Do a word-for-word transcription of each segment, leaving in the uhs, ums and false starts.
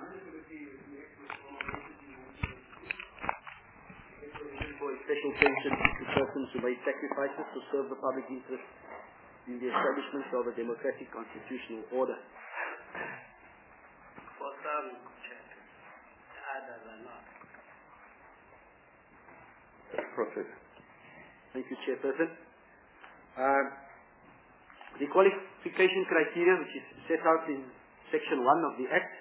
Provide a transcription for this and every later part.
For a special pension to persons who made sacrifices to serve the public interest in the establishment of a democratic constitutional order. For some churches, others are not. Profit. Thank you, Chairperson. Uh, the qualification criteria, which is set out in Section one of the Act,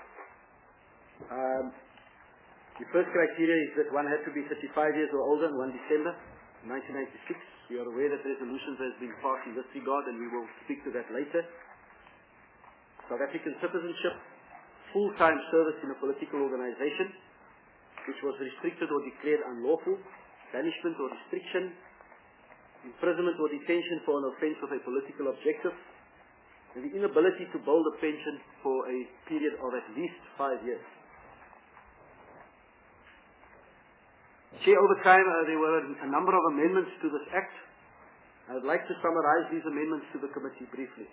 um, the first criteria is that one had to be thirty-five years or older on the first of December nineteen ninety-six. We are aware that resolutions have been passed in this regard, and we will speak to that later. South African citizenship, full-time service in a political organization, which was restricted or declared unlawful, banishment or restriction, imprisonment or detention for an offence of a political objective, and the inability to hold a pension for a period of at least five years. Chair, over time uh, there were a number of amendments to this Act. I would like to summarize these amendments to the committee briefly.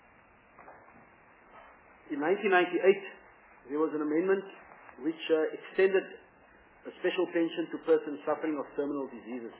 In nineteen ninety-eight, there was an amendment which uh, extended a special pension to persons suffering of terminal diseases.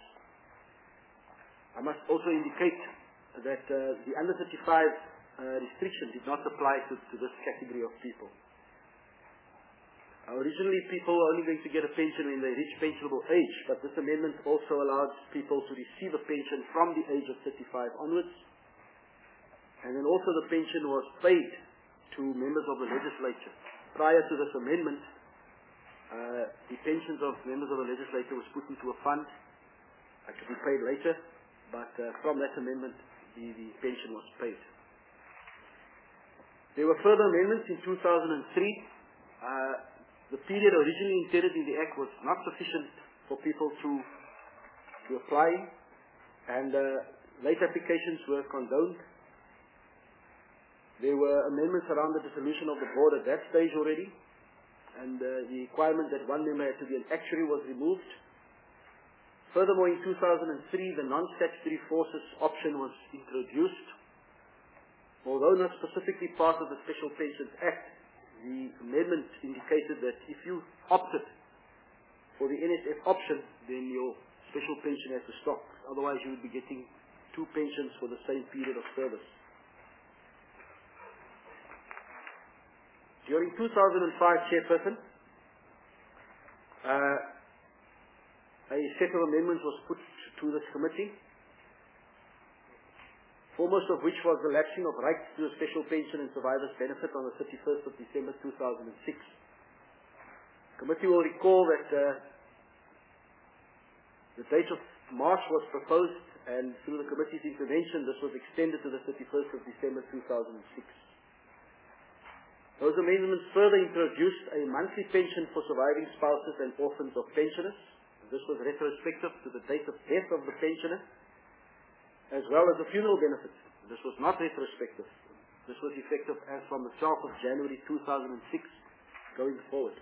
I must also indicate that uh, the under thirty-five uh, restriction did not apply to, to this category of people. Originally, people were only going to get a pension when they reach pensionable age, but this amendment also allowed people to receive a pension from the age of thirty-five onwards. And then also the pension was paid to members of the legislature. Prior to this amendment, uh, the pensions of members of the legislature was put into a fund uh, to be paid later, but uh, from that amendment, the, the pension was paid. There were further amendments in two thousand three. Uh, The period originally intended in the Act was not sufficient for people to, to apply, and uh, late applications were condoned. There were amendments around the dissolution of the board at that stage already, and uh, the requirement that one member had to be an actuary was removed. Furthermore, in two thousand three, the non-statutory forces option was introduced. Although not specifically part of the Special Pensions Act, the amendment indicated that if you opted for the N S F option, then your special pension has to stop. Otherwise, you would be getting two pensions for the same period of service. During two thousand five, Chairperson, uh, a set of amendments was put to this committee, foremost of which was the lapsing of rights to a special pension and survivor's benefit on the thirty-first of December two thousand six. The committee will recall that uh, the date of March was proposed, and through the committee's intervention, this was extended to the thirty-first of December two thousand six. Those amendments further introduced a monthly pension for surviving spouses and orphans of pensioners. This was retrospective to the date of death of the pensioner, as well as the funeral benefit. This was not retrospective. This was effective as from the twelfth of January two thousand six going forward.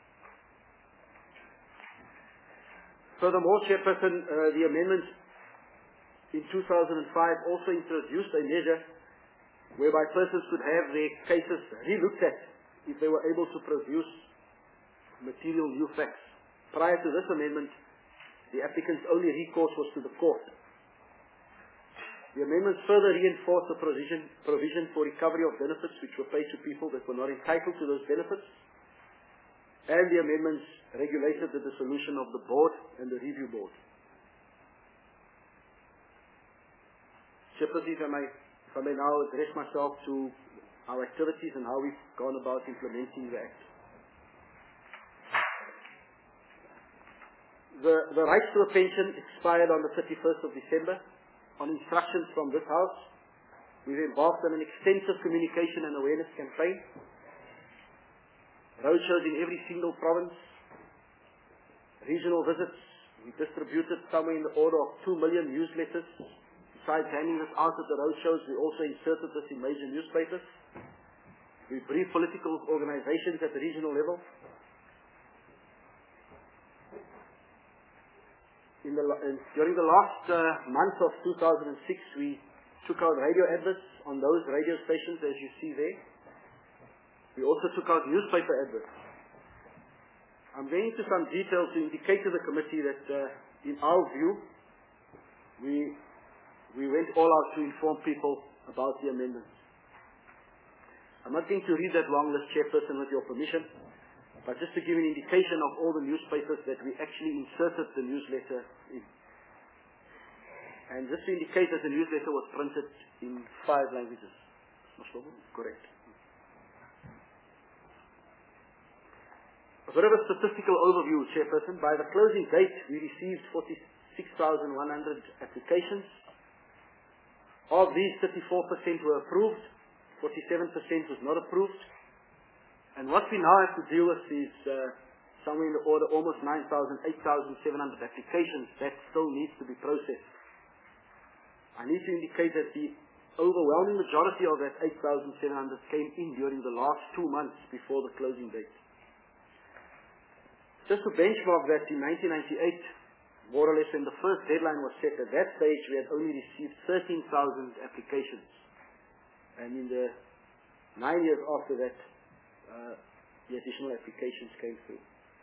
Furthermore, Chairperson, uh, the amendment in two thousand five also introduced a measure whereby persons could have their cases re-looked at if they were able to produce material new facts. Prior to this amendment, the applicant's only recourse was to the court. The amendments further reinforced the provision, provision for recovery of benefits which were paid to people that were not entitled to those benefits, and the amendments regulated the dissolution of the board and the review board. Chairperson, if I may, if I may now address myself to our activities and how we've gone about implementing the Act. The, the rights to a pension expired on the thirty-first of December. On instructions from this House, we've embarked on an extensive communication and awareness campaign. Roadshows in every single province, regional visits. We distributed somewhere in the order of two million newsletters. Besides handing this out at the roadshows, we also inserted this in major newspapers. We briefed political organizations at the regional level. In the, in, during the last uh, month of two thousand six, we took out radio adverts on those radio stations, as you see there. We also took out newspaper adverts. I'm going into some detail to indicate to the committee that, uh, in our view, we, we went all out to inform people about the amendments. I'm not going to read that long list, Chairperson, with your permission, but just to give an indication of all the newspapers that we actually inserted the newsletter in. And just to indicate that the newsletter was printed in five languages. Correct. A bit of a statistical overview, Chairperson. By the closing date, we received forty-six thousand one hundred applications. Of these, thirty-four percent were approved, forty-seven percent was not approved. And what we now have to deal with is uh, somewhere in the order almost nine thousand, eight thousand seven hundred applications that still needs to be processed. I need to indicate that the overwhelming majority of that eight thousand seven hundred came in during the last two months before the closing date. Just to benchmark that, in nineteen ninety-eight, more or less when the first deadline was set, at that stage we had only received thirteen thousand applications. And in the nine years after that, uh, the additional applications came through.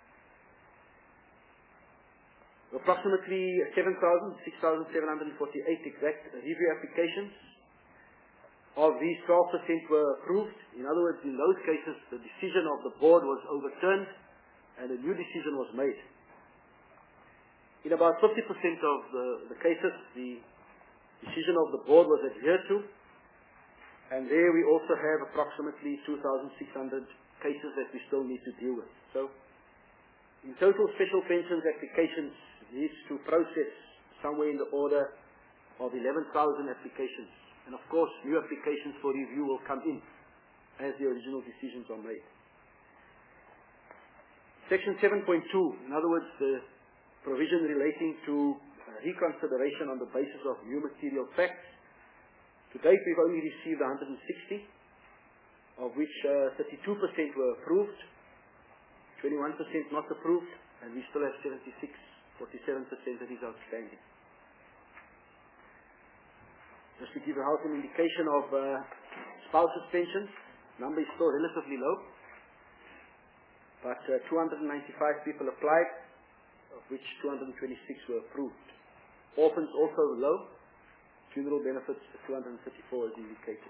Approximately seven thousand, six thousand seven hundred forty-eight exact review applications. Of these, twelve percent were approved. In other words, in those cases, the decision of the board was overturned and a new decision was made. In about fifty percent of the, the cases, the decision of the board was adhered to, and there we also have approximately two thousand six hundred cases that we still need to deal with. So, in total, special pensions applications needs to process somewhere in the order of eleven thousand applications. And of course, new applications for review will come in as the original decisions are made. Section seven point two, in other words, the provision relating to uh, reconsideration on the basis of new material facts. To date, we've only received one hundred sixty, of which uh, thirty-two percent were approved, twenty-one percent not approved, and we still have seventy-six, forty-seven percent that is outstanding. Just to give you out an indication of uh, spouses' pensions, number is still relatively low. But uh, two hundred ninety-five people applied, of which two hundred twenty-six were approved. Orphans also low. Funeral benefits, two hundred thirty-four as indicated.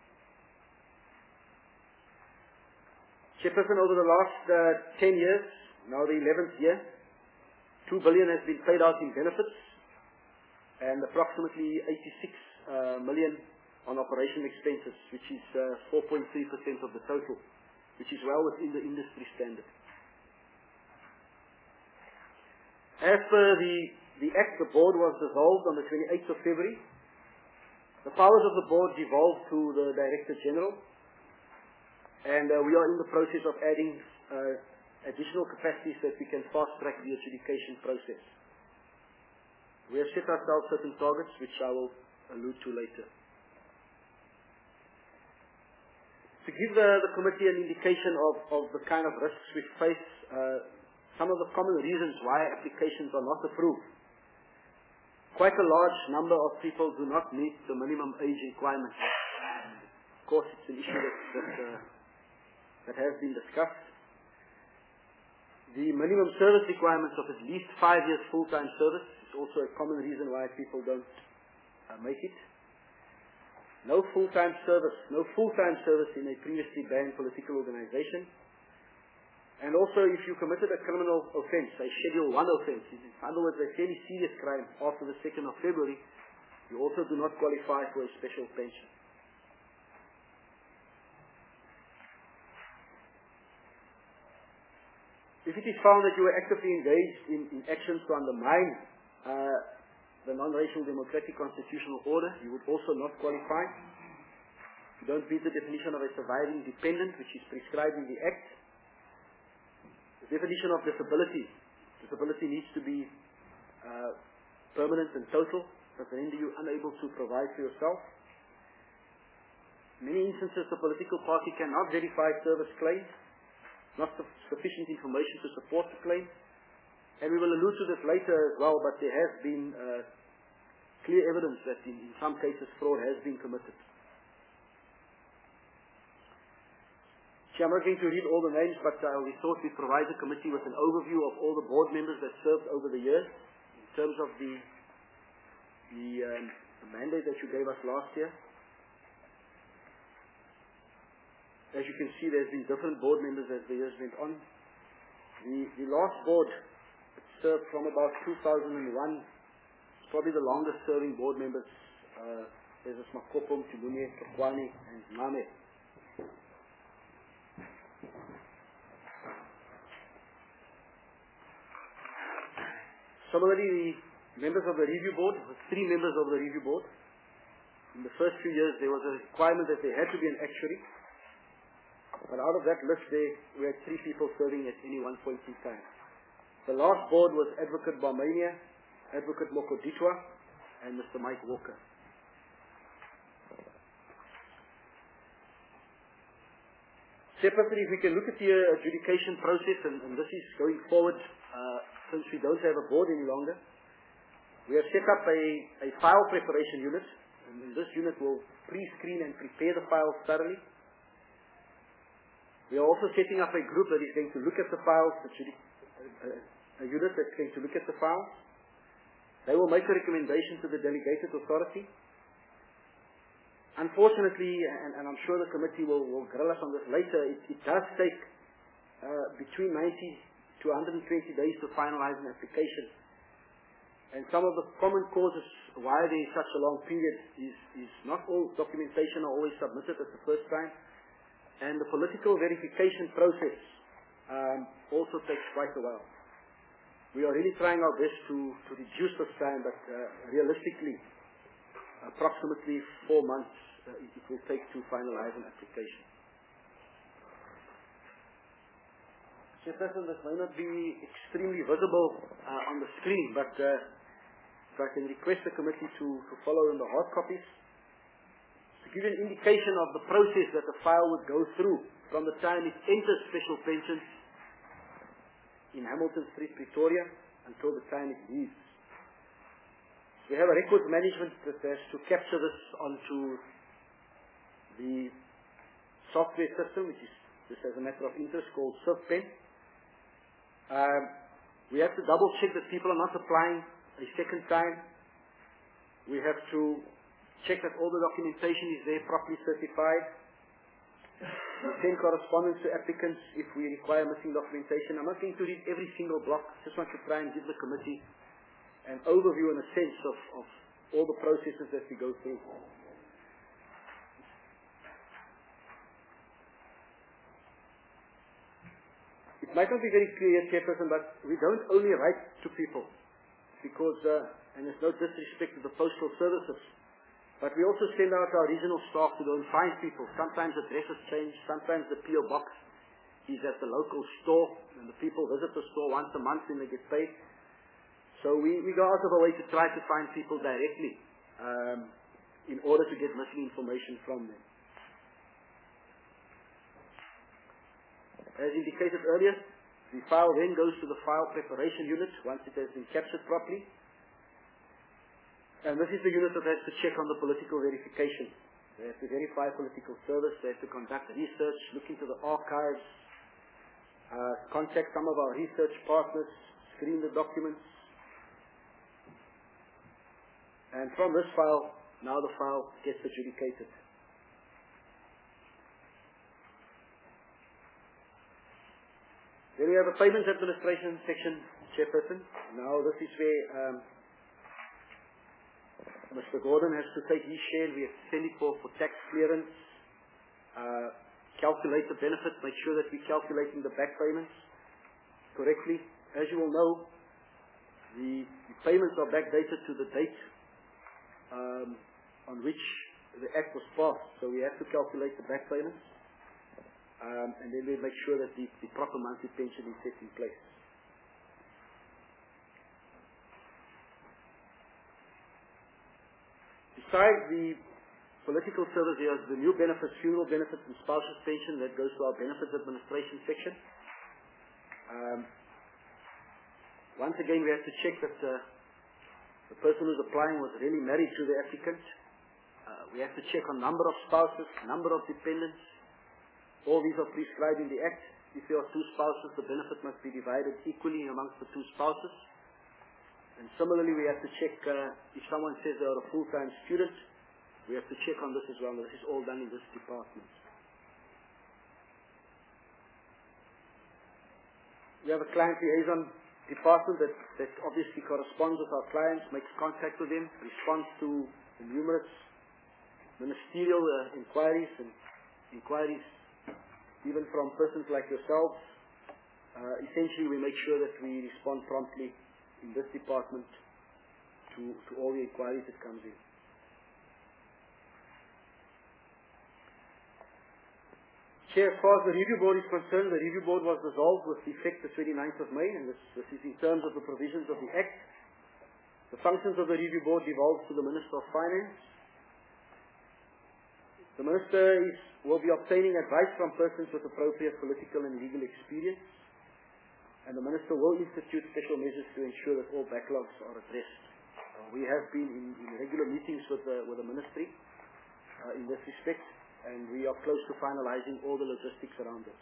Chairperson, over the last uh, ten years, now the eleventh year, two billion has been paid out in benefits, and approximately eighty-six uh, million on operation expenses, which is uh, four point three percent of the total, which is well within the industry standard. As per the, the Act, the board was dissolved on the twenty-eighth of February. The powers of the board devolved to the Director General, and uh, we are in the process of adding uh, additional capacities that we can fast-track the adjudication process. We have set ourselves certain targets, which I will allude to later. To give the, the committee an indication of, of the kind of risks we face, uh, some of the common reasons why applications are not approved. Quite a large number of people do not meet the minimum age requirements. Of course, it's an issue that, that, uh, that has been discussed. The minimum service requirements of at least five years full-time service is also a common reason why people don't uh, make it. No full-time service, no full-time service in a previously banned political organization. And also, if you committed a criminal offense, a Schedule one offense, in other words, a fairly serious crime after the second of February, you also do not qualify for a special pension. If it is found that you were actively engaged in, in actions to undermine uh, the non-racial democratic constitutional order, you would also not qualify. You don't meet the definition of a surviving dependent, which is prescribed in the Act. The definition of disability. Disability needs to be uh, permanent and total, but render you unable to provide for yourself. In many instances, the political party cannot verify service claims, not sufficient information to support the claim. And we will allude to this later as well, but there has been uh, clear evidence that in, in some cases fraud has been committed. See, I'm not going to read all the names, but uh, we thought we'd provide the committee with an overview of all the board members that served over the years in terms of the, the, um, the mandate that you gave us last year. As you can see, there's been different board members as the years went on. The, the last board served from about two thousand one. It's probably the longest serving board members. Uh, there's Makopom, Tibune, Kakwani, and Mame. Similarly, the members of the review board, there were three members of the review board. In the first few years, there was a requirement that there had to be an actuary. But out of that list, there we had three people serving at any one point in time. The last board was Advocate Barmania, Advocate Mokoditwa, and Mister Mike Walker. Separately, if we can look at the uh, adjudication process, and, and this is going forward, uh, since we don't have a board any longer, we have set up a, a file preparation unit, and this unit will pre-screen and prepare the files thoroughly. We are also setting up a group that is going to look at the files, a, a unit that's going to look at the files. They will make a recommendation to the delegated authority. Unfortunately, and, and I'm sure the committee will, will grill us on this later, it, it does take uh, between ninety to one hundred twenty days to finalize an application. And some of the common causes why there is such a long period is, is not all documentation are always submitted at the first time. And the political verification process um, also takes quite a while. We are really trying our best to, to reduce this time, but uh, realistically, approximately four months uh, it, it will take to finalize an application. Chairperson, this may not be extremely visible uh, on the screen, but uh, if I can request the committee to, to follow in the hard copies. To give you an indication of the process that the file would go through from the time it enters special pensions in Hamilton Street, Pretoria, until the time it leaves. We have a records management that has to capture this onto the software system, which is just as a matter of interest called SwiftPen. Um, we have to double check that people are not applying a second time. We have to check that all the documentation is there properly certified. We send correspondence to applicants if we require missing documentation. I'm not going to read every single block. I just want to try and give the committee an overview and a sense of, of all the processes that we go through. It might not be very clear, Chairperson, but we don't only write to people because, uh, and there's no disrespect to the postal services, but we also send out our regional staff to go and find people. Sometimes addresses change, sometimes the P O box is at the local store, and the people visit the store once a month when they get paid. So we, we go out of our way to try to find people directly um, in order to get missing information from them. As indicated earlier, the file then goes to the file preparation unit once it has been captured properly. And this is the unit that has to check on the political verification. They have to verify political service, they have to conduct research, look into the archives, uh, contact some of our research partners, screen the documents. And from this file, now the file gets adjudicated. Then we have a payments administration section, Chairperson. Now this is where um, Mister Gordon has to take his share. We have to send it for, for tax clearance, uh, calculate the benefits, make sure that we're calculating the back payments correctly. As you will know, the, the payments are backdated to the date Um, on which the Act was passed. So we have to calculate the back payments um, and then we make sure that the, the proper monthly pension is set in place. Besides the political service, there is the new benefits, funeral benefits and spouses pension that goes to our benefits administration section. Um, once again, we have to check that uh, the person who's applying was really married to the applicant. Uh, we have to check on number of spouses, number of dependents. All these are prescribed in the Act. If there are two spouses, the benefit must be divided equally amongst the two spouses. And similarly, we have to check uh, if someone says they are a full-time student, we have to check on this as well. This is all done in this department. We have a client liaison department that, that obviously corresponds with our clients, makes contact with them, responds to the numerous ministerial uh, inquiries and inquiries even from persons like yourselves. Uh, essentially, we make sure that we respond promptly in this department to, to all the inquiries that comes in. Chair, as far as the review board is concerned, the review board was dissolved with effect the twenty-ninth of May, and this, this is in terms of the provisions of the Act. The functions of the review board devolve to the Minister of Finance. The Minister is, will be obtaining advice from persons with appropriate political and legal experience, and the Minister will institute special measures to ensure that all backlogs are addressed. Uh, we have been in, in regular meetings with the, with the Ministry uh, in this respect, and we are close to finalizing all the logistics around this.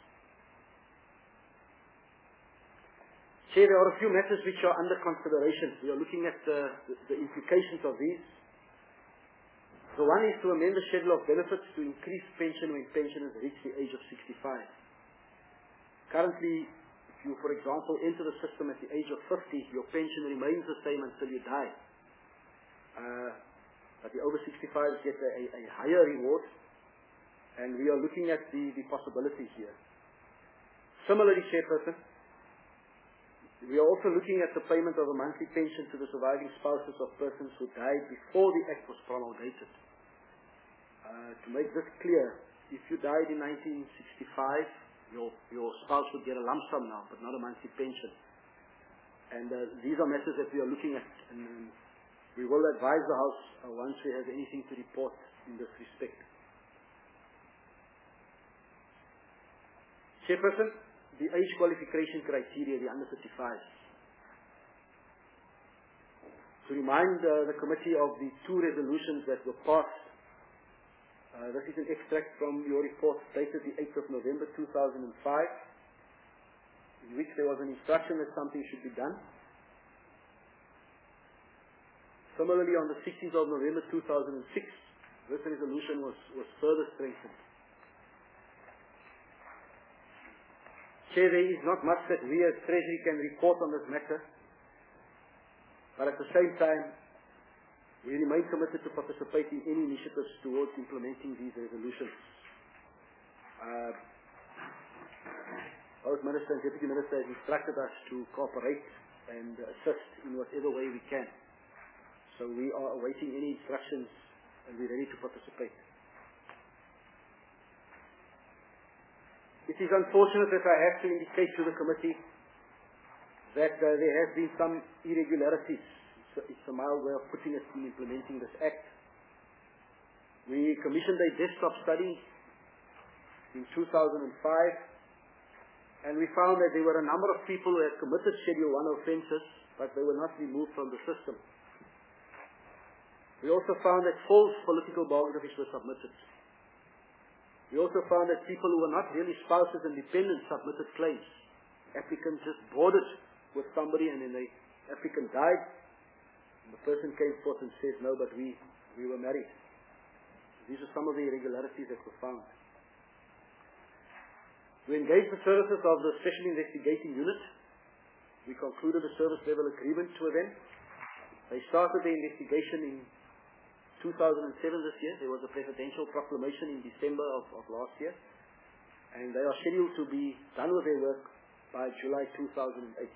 Chair, there are a few matters which are under consideration. We are looking at uh, the, the implications of these. The one is to amend the schedule of benefits to increase pension when pensioners reach the age of sixty-five. Currently, if you, for example, enter the system at the age of fifty, your pension remains the same until you die. Uh, but the over sixty-fives get a, a, a higher reward, and we are looking at the, the possibilities here. Similarly, Chairperson, we are also looking at the payment of a monthly pension to the surviving spouses of persons who died before the Act was promulgated. Uh, to make this clear, if you died in nineteen sixty-five, your, your spouse would get a lump sum now, but not a monthly pension. And uh, these are matters that we are looking at, and um, we will advise the House uh, once we have anything to report in this respect. Chairperson, the age qualification criteria, the under thirty-fives. To remind uh, the committee of the two resolutions that were passed, uh, this is an extract from your report dated the eighth of November two thousand five, in which there was an instruction that something should be done. Similarly, on the sixteenth of November two thousand six, this resolution was, was further strengthened. Chair, there is not much that we as Treasury can report on this matter, but at the same time, we remain committed to participate in any initiatives towards implementing these resolutions. Uh, both Minister and Deputy Minister have instructed us to cooperate and assist in whatever way we can. So we are awaiting any instructions and we're ready to participate. It is unfortunate that I have to indicate to the committee that uh, there have been some irregularities. It's a, it's a mild way of putting it in implementing this Act. We commissioned a desktop study in two thousand five, and we found that there were a number of people who had committed Schedule one offences, but they were not removed from the system. We also found that false political biographies were submitted. We also found that people who were not really spouses and dependents submitted claims. Applicants just boarded with somebody and then the applicant died. And the person came forth and said, no, but we, we were married. These are some of the irregularities that were found. We engaged the services of the Special Investigating Unit. We concluded a service level agreement with them. They started the investigation in two thousand seven this year. There was a presidential proclamation in December of, of last year, and they are scheduled to be done with their work by July two thousand eight.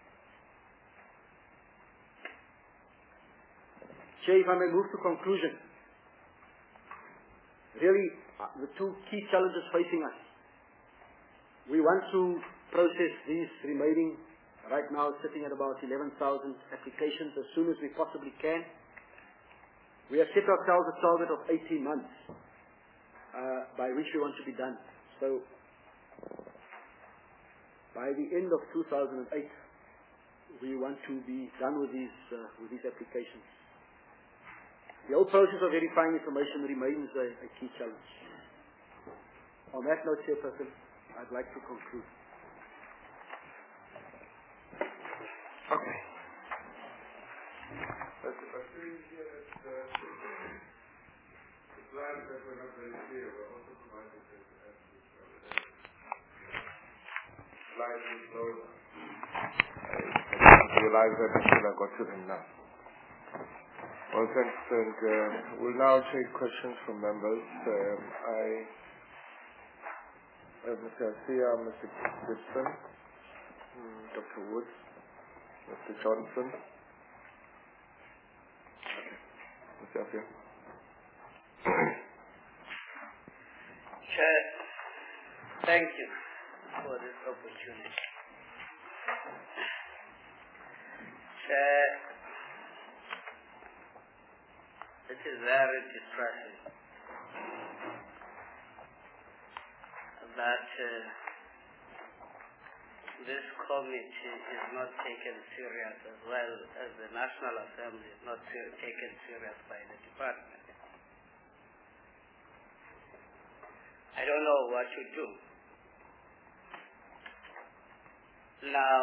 Chair, if I may move to conclusion. Really, uh, the two key challenges facing us. We want to process these remaining, right now sitting at about eleven thousand applications as soon as we possibly can. We have set ourselves a target of eighteen months uh, by which we want to be done. So, by the end of two thousand eight, we want to be done with these, uh, with these applications. The whole process of verifying information remains a, a key challenge. On that note, Chairperson, I'd like to conclude. Okay. But, but here at uh, the plans that were not very clear were also provided as slides with those. I realize that until I got to them now. Well, thanks, and uh, we'll now take questions from members. Um, I, uh, Mister Garcia, Mister Gibson, um, Doctor Woods, Mister Johnson. Mister Garcia. Chair, thank you for this opportunity. Chair, it is very distressing that uh, this committee is not taken serious as well as the National Assembly is not ser- taken serious by the department. I don't know what to do. Now,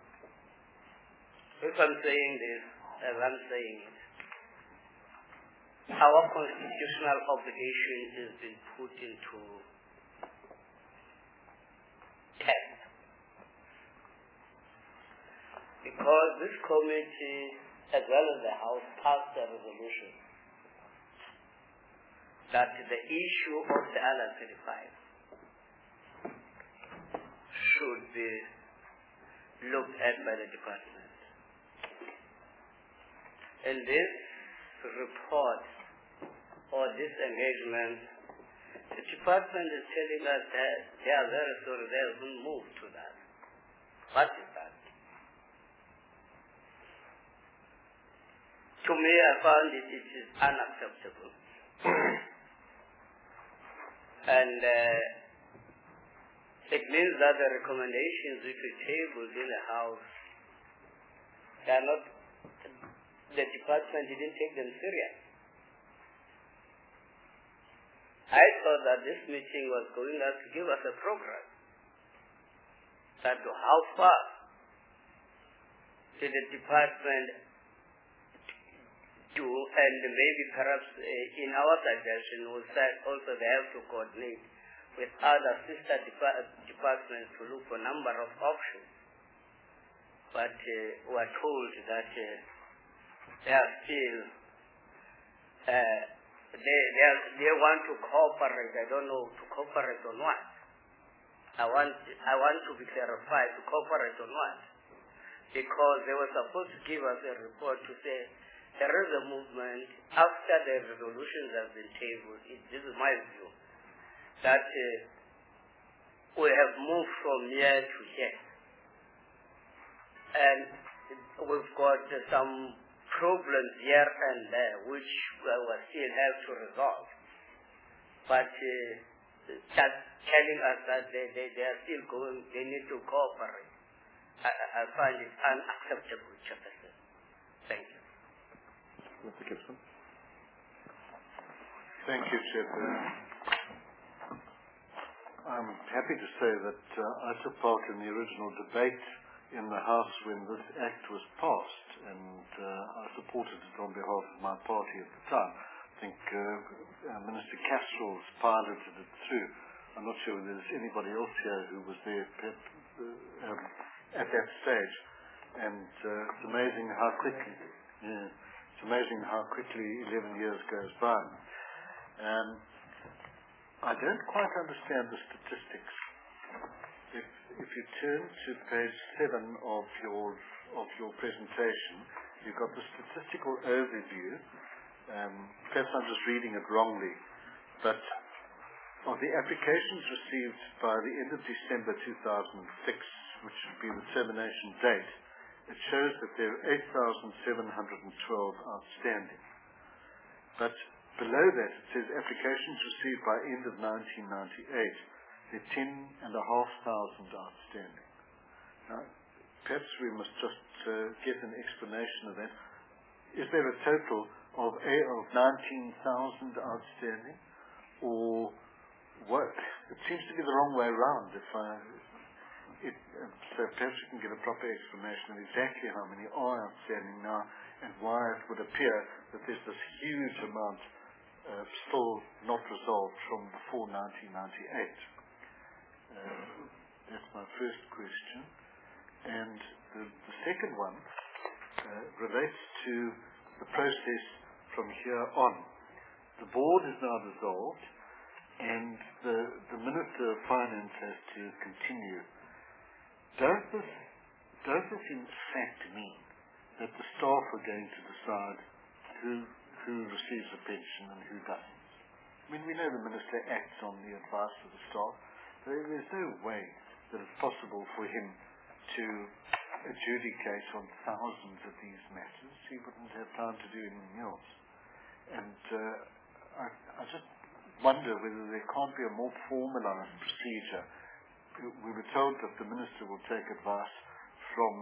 if I'm saying this, as I'm saying it, our constitutional obligation is being put into test. Because this committee, as well as the House, passed a resolution that the issue of the L R thirty-five should be looked at by the department. In this report or this engagement, the department is telling us that they are very sorry they haven't moved to that. What is that? To me, I found it, it is unacceptable. And uh, it means that the recommendations which we tabled in the House, they are not, the department didn't take them serious. I thought that this meeting was going to give us a progress. That how far did the department do, and maybe perhaps uh, in our suggestion we'll say also they have to coordinate with other sister depart departments to look for a number of options. But uh, we are told that uh, they are still, uh, they, they, are, they want to cooperate. I don't know to cooperate on what. I want, I want to be clarified to cooperate on what. Because they were supposed to give us a report to say there is a movement after the resolutions have been tabled. It, this is my view, that uh, we have moved from here to here. And we've got uh, some problems here and there which uh, we still have to resolve. But uh, just telling us that they, they, they are still going, they need to cooperate, I, I find it unacceptable, Chairperson. Thank you. Mister Gibson. Thank you, Chairperson. I'm happy to say that uh, I took part in the original debate in the House when this Act was passed, and uh, I supported it on behalf of my party at the time. I think uh, uh, Minister Castrol's piloted it through. I'm not sure whether there's anybody else here who was there at, uh, um, at that stage. And uh, it's amazing how quickly, yeah, it's amazing how quickly eleven years goes by. Um, I don't quite understand the statistics. If, if you turn to page seven of your of your presentation, you've got the statistical overview. Um, perhaps I'm just reading it wrongly, but of the applications received by the end of December two thousand six, which would be the termination date, it shows that there are eight thousand seven hundred twelve outstanding. But below that it says applications received by end of nineteen ninety-eight. There are ten and a half thousand outstanding. Now, perhaps we must just uh, get an explanation of that. Is there a total of, of nineteen thousand outstanding, or what? it seems to be the wrong way around. If I, it, uh, so perhaps you can give a proper explanation of exactly how many are outstanding now and why it would appear that there's this huge amount uh, still not resolved from before nineteen ninety-eight. Uh, that's my first question. And the, the second one uh, relates to the process from here on. The board is now dissolved, and the, the Minister of Finance has to continue. Does this, does this in fact mean that the staff are going to decide who, who receives a pension and who doesn't? I mean, we know the Minister acts on the advice of the staff. There, there's no way that it's possible for him to adjudicate on thousands of these matters. He wouldn't have time to do anything else. And uh, I, I just wonder whether there can't be a more formalized procedure. We were told that the Minister will take advice from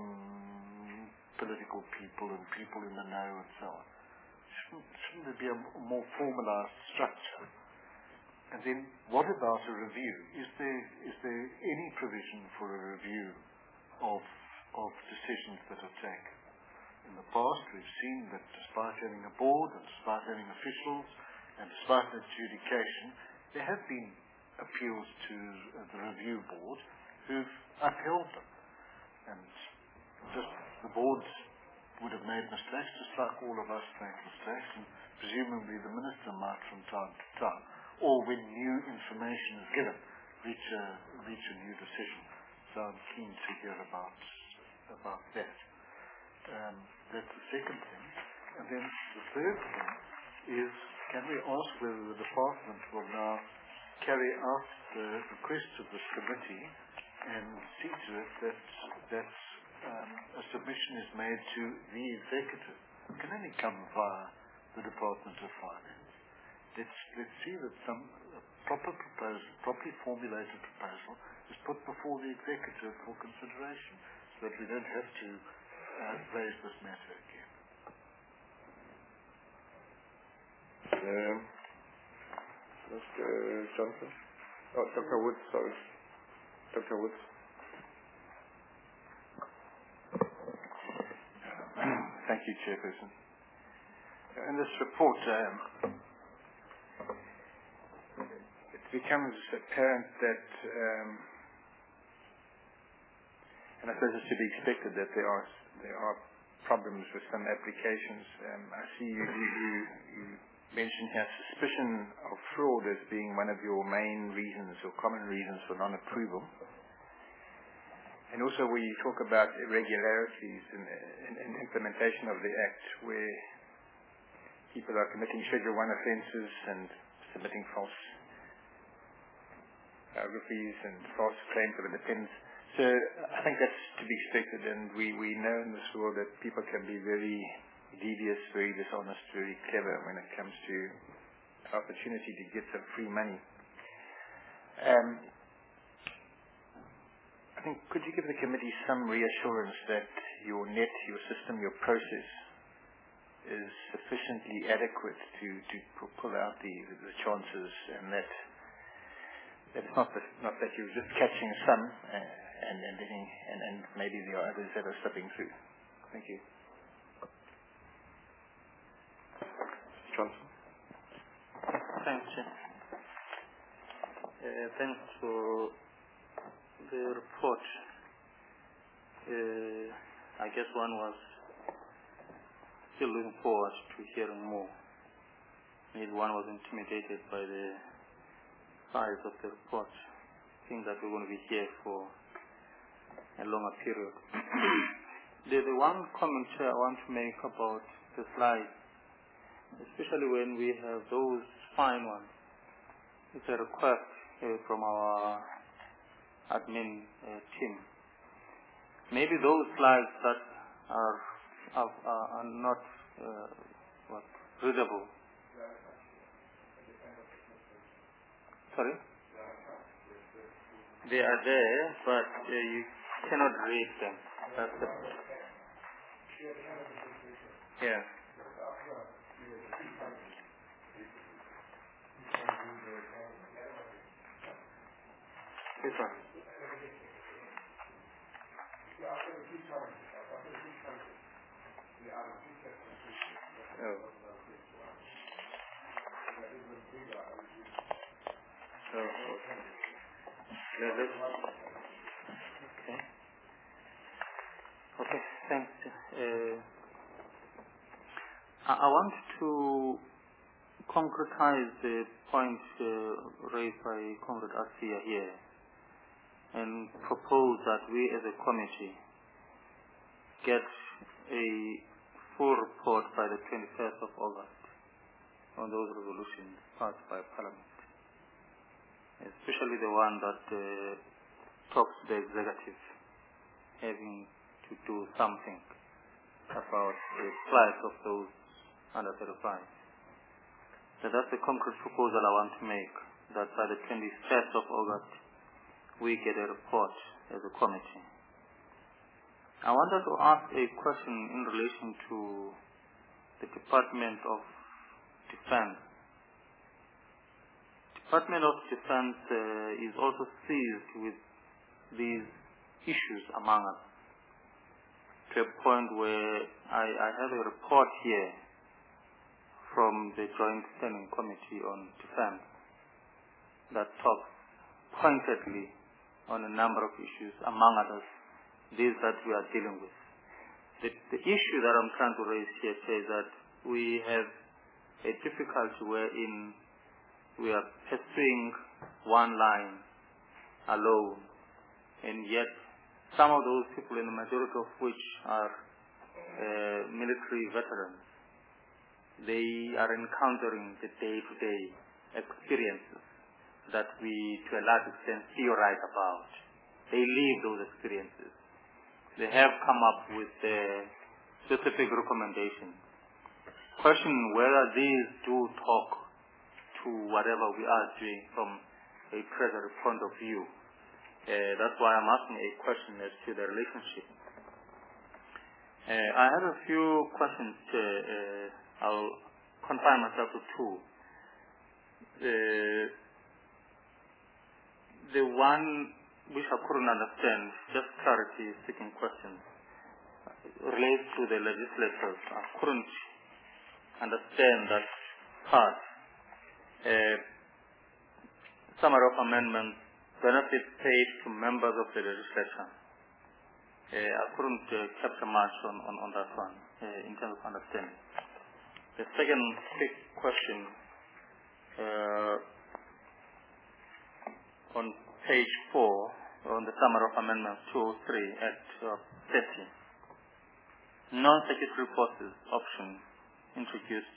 political people and people in the know and so on. Shouldn't, shouldn't there be a more formalized structure? And then what about a review? Is there, is there any provision for a review of, of decisions that are taken? In the past, we've seen that despite having a board and despite having officials and despite an adjudication, there have been appeals to uh, the review board who've upheld them. And just the boards would have made mistakes, just like all of us make mistakes, and presumably the Minister might from time to time, or when new information is given, reach a, reach a new decision. So I'm keen to hear about, about that. Um, that's the second thing. And then the third thing is, can we ask whether the department will now carry out the request of this committee and see to it that, that um, a submission is made to the executive. It can only come via the Department of Finance. Let's, let's see that some proper proposal, properly formulated proposal is put before the executive for consideration so that we don't have to uh, raise this matter again. Um, Mister Johnson? Oh, Doctor Woods, sorry. Doctor Woods. Thank you, Chairperson. In this report, um, it becomes apparent that, um, and I suppose it's to be expected that there are there are problems with some applications. Um, I see you, you, you, you mention here suspicion of fraud as being one of your main reasons or common reasons for non-approval. And also we talk about irregularities in, in, in implementation of the Act where people are committing Schedule one offences and submitting false biographies and false claims of independence. So I think that's to be expected, and we, we know in this world that people can be very devious, very dishonest, very clever when it comes to opportunity to get some free money. Um, I think, could you give the committee some reassurance that your net, your system, your process is sufficiently adequate to, to pull out the, the chances, and that it's not, the, not that you're just catching some uh, and, and, and, and maybe there are others that are slipping through. Thank you. Johnson. Thanks, Chair. Uh, thanks for the report. Uh, I guess one was still looking forward to hearing more. Maybe one was intimidated by the size of the report. I think that we're going to be here for a longer period. the, the one comment I want to make about the slides, especially when we have those fine ones, it's a request uh, from our admin uh, team. Maybe those slides that are are, are not uh, what, readable. Sorry? They are there, but uh, you cannot read them. That's the yeah. Yes, sir. Oh. Oh, okay. Yeah, that's, Okay. Okay, thanks. Uh, I I want to concretize the point uh, raised by Comrade Asia here and propose that we as a committee get a full report by the twenty-first of August on those resolutions passed by Parliament, especially the one that uh, talks to the executive having to do something about the plight of those under thirty-five. So that's the concrete proposal I want to make, that by the twenty-first of August we get a report as a committee. I wanted to ask a question in relation to the Department of Defense. Department of Defense uh, is also seized with these issues among us, to a point where I, I have a report here from the Joint Standing Committee on Defense that talks pointedly on a number of issues, among others, these that we are dealing with. The, the issue that I'm trying to raise here is that we have a difficulty wherein we are pursuing one line alone, and yet some of those people, in the majority of which are uh, military veterans, they are encountering the day-to-day experiences that we, to a large extent, theorize about. They live those experiences. They have come up with uh, specific recommendations. Question whether these do talk to whatever we are doing from a treasury point of view. Uh, that's why I'm asking a question as to the relationship. Uh, I have a few questions. To, uh, I'll confine myself to two. Uh, the one which I couldn't understand, just clarity seeking questions, relates to the legislators. I couldn't understand that part. Uh, summary of amendments, benefits paid to members of the legislature. Uh, I couldn't uh, capture much on, on, on that one uh, in terms of understanding. The second quick question uh, on page four, on the summary of amendments two oh three at uh, thirty. Non-statutory forces option introduced.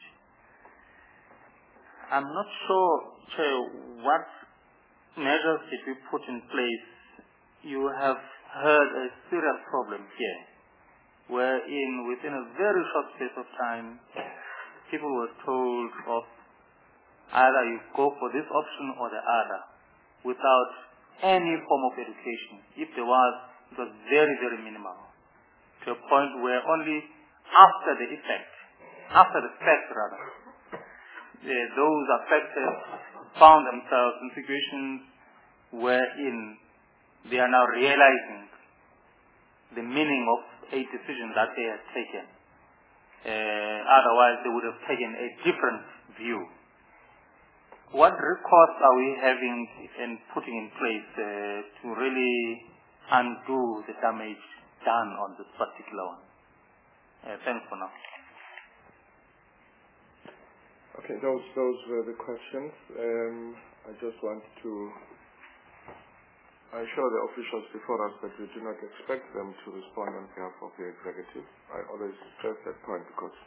I'm not sure, Chair, what measures did we put in place. You have heard a serious problem here, wherein within a very short space of time, people were told of either you go for this option or the other, without any form of education. If there was, it was very, very minimal, to a point where only after the effect, after the fact rather, uh, those affected found themselves in situations wherein they are now realizing the meaning of a decision that they had taken. Uh, otherwise, they would have taken a different view. What recourse are we having and putting in place uh, to really undo the damage done on this particular one? Uh, thanks for now. okay, those those were the questions. Um, I just want to assure the officials before us that we do not expect them to respond on behalf of the executive. I always stress that point because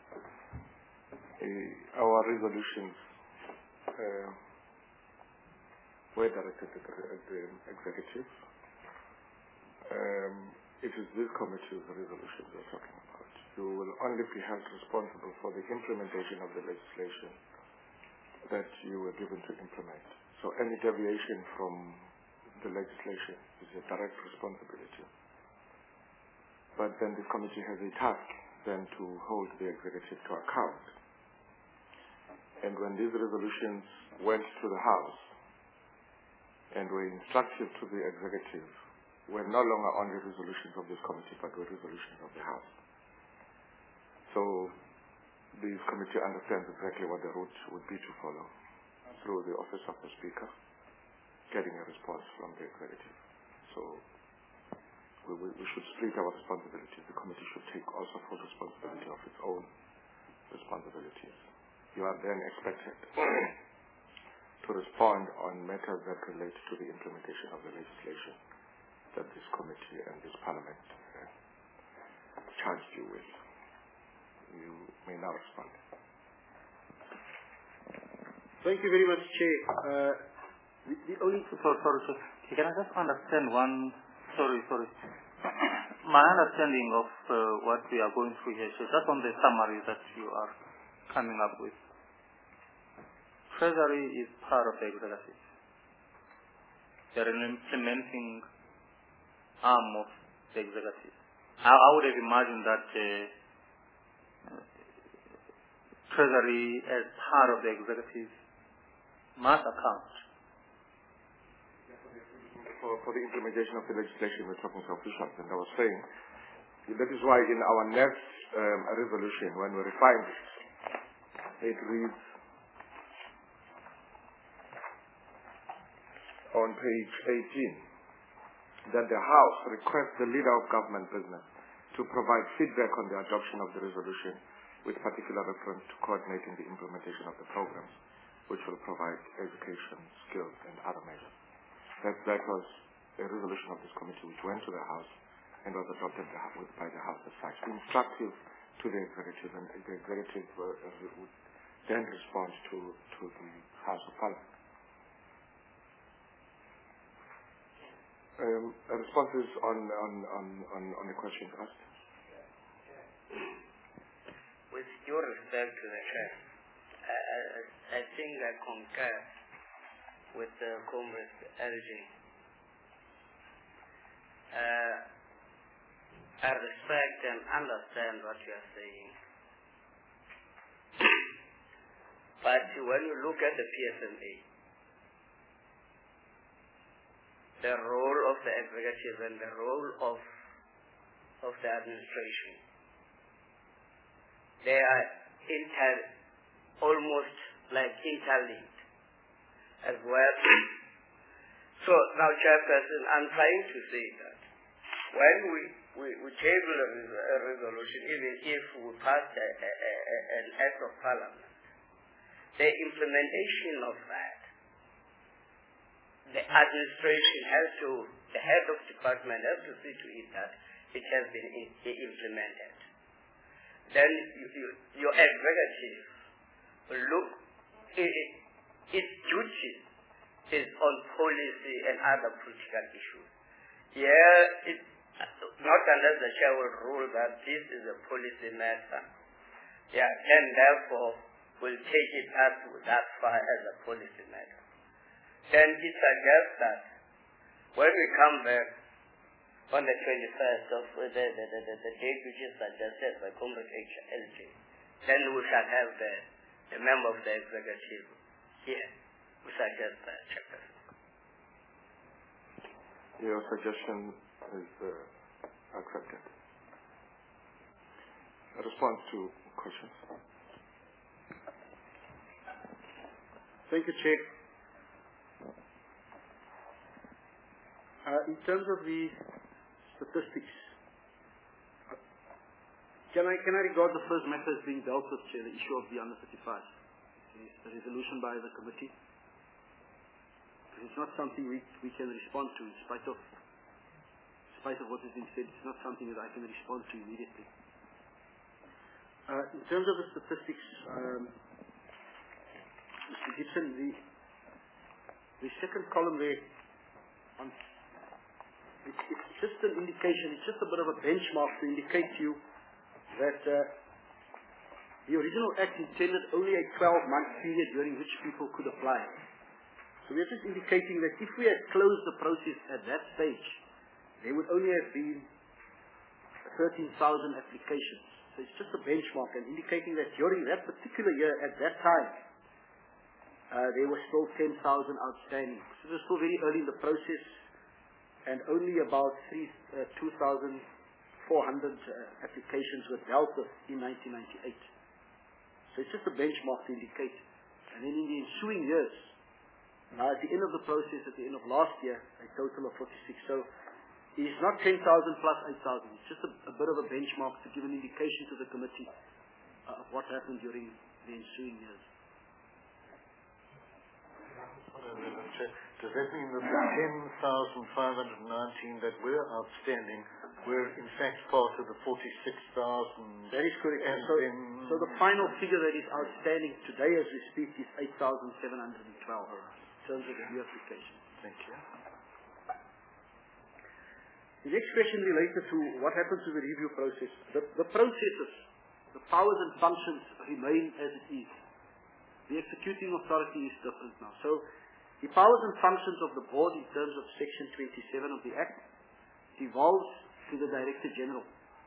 uh, our resolutions uh, were directed at the, at the executive. Um, it is this committee's resolutions we're talking about. You will only be held responsible for the implementation of the legislation that you were given to implement. So any deviation from the legislation is a direct responsibility. But then the committee has a task then to hold the executive to account. And when these resolutions went to the House, and were instructive to the executive were no longer only resolutions of this committee, but were resolutions of the House. So this committee understands exactly what the route would be to follow through the Office of the Speaker, getting a response from the executive. So we, we, we should split our responsibilities. The committee should take also full responsibility of its own responsibilities. You are then expected to respond on matters that relate to the implementation of the legislation that this committee and this parliament uh, charged you with. You may now respond. Thank you very much, Chair. Uh, the, the only Sorry, sorry, sir. Can I just understand one? Sorry, sorry. My understanding of uh, what we are going through here, sir, just on the summary that you are coming up with. Treasury is part of the executive. They are an implementing arm of the executive. I, I would have imagined that uh, Treasury, as part of the executive, must account. For, for the implementation of the legislation, we're talking to officials, and I was saying that is why in our next um, resolution, when we refine it, it reads on page eighteen that the House requests the leader of government business to provide feedback on the adoption of the resolution with particular reference to coordinating the implementation of the programs, which will provide education, skills, and other measures. That, that was a resolution of this committee which went to the House and was adopted by the House as such, instructive to the executive, and the executive uh, would then respond to, to the House of Parliament. Um, responses on, on, on, on, on the questions asked? With due respect to the Chair, I, I, I think I concur with the Comrade L G. Uh, I respect and understand what you are saying. But when you look at the P S M A, the role of the executive and the role of, of the administration, they are inter, almost like interlinked as well. So now, Chairperson, I'm trying to say that when we, we, we table a, a resolution, even if we pass a, a, a, an act of parliament, the implementation of that, the administration has to, the head of department has to see to it that it has been in, implemented. Then you, you, your executive will look, it, its duty is on policy and other political issues. Here, it, not unless the chair will rule that this is a policy matter, yeah, and therefore will take it up that far as a policy matter. Then it suggests that when we come back on the twenty-first of the, the, the, the, the date which is suggested by Comrade L J, then we shall have the, the member of the executive here. We suggest that, Chairperson. Your suggestion is uh, accepted. A response to questions. Thank you, Chair. Uh, in terms of the statistics, uh, can I can I regard the first matter as being dealt with, Chair, the issue of the under thirty-five, the resolution by the committee? Because it's not something we we can respond to, in spite of in spite of what has been said. It's not something that I can respond to immediately. Uh, in terms of the statistics, um, Mister Gibson, the the second column there, on, it, it's just an indication, it's just a bit of a benchmark to indicate to you that uh, the original Act intended only a twelve-month period during which people could apply. So we're just indicating that if we had closed the process at that stage, there would only have been thirteen thousand applications. So it's just a benchmark and indicating that during that particular year, at that time, uh, there were still ten thousand outstanding. So it was still very early in the process, and only about three, uh, two thousand four hundred uh, applications were dealt with in nineteen ninety-eight. So it's just a benchmark to indicate. And then in the ensuing years, now at the end of the process, at the end of last year, a total of forty-six. So it's not ten thousand plus eight thousand. It's just a, a bit of a benchmark to give an indication to the committee uh, of what happened during the ensuing years. Does that mean that the ten thousand five hundred nineteen that were outstanding were in fact part of the forty-six thousand? That is correct. And so, then so the final figure that is outstanding today as we speak is eight thousand seven hundred twelve in terms of the new application. Thank you. The next question related to what happens to the review process. The, the processes, the powers and functions remain as it is. The executing authority is different now. So the powers and functions of the board in terms of section twenty-seven of the Act devolves to the Director General.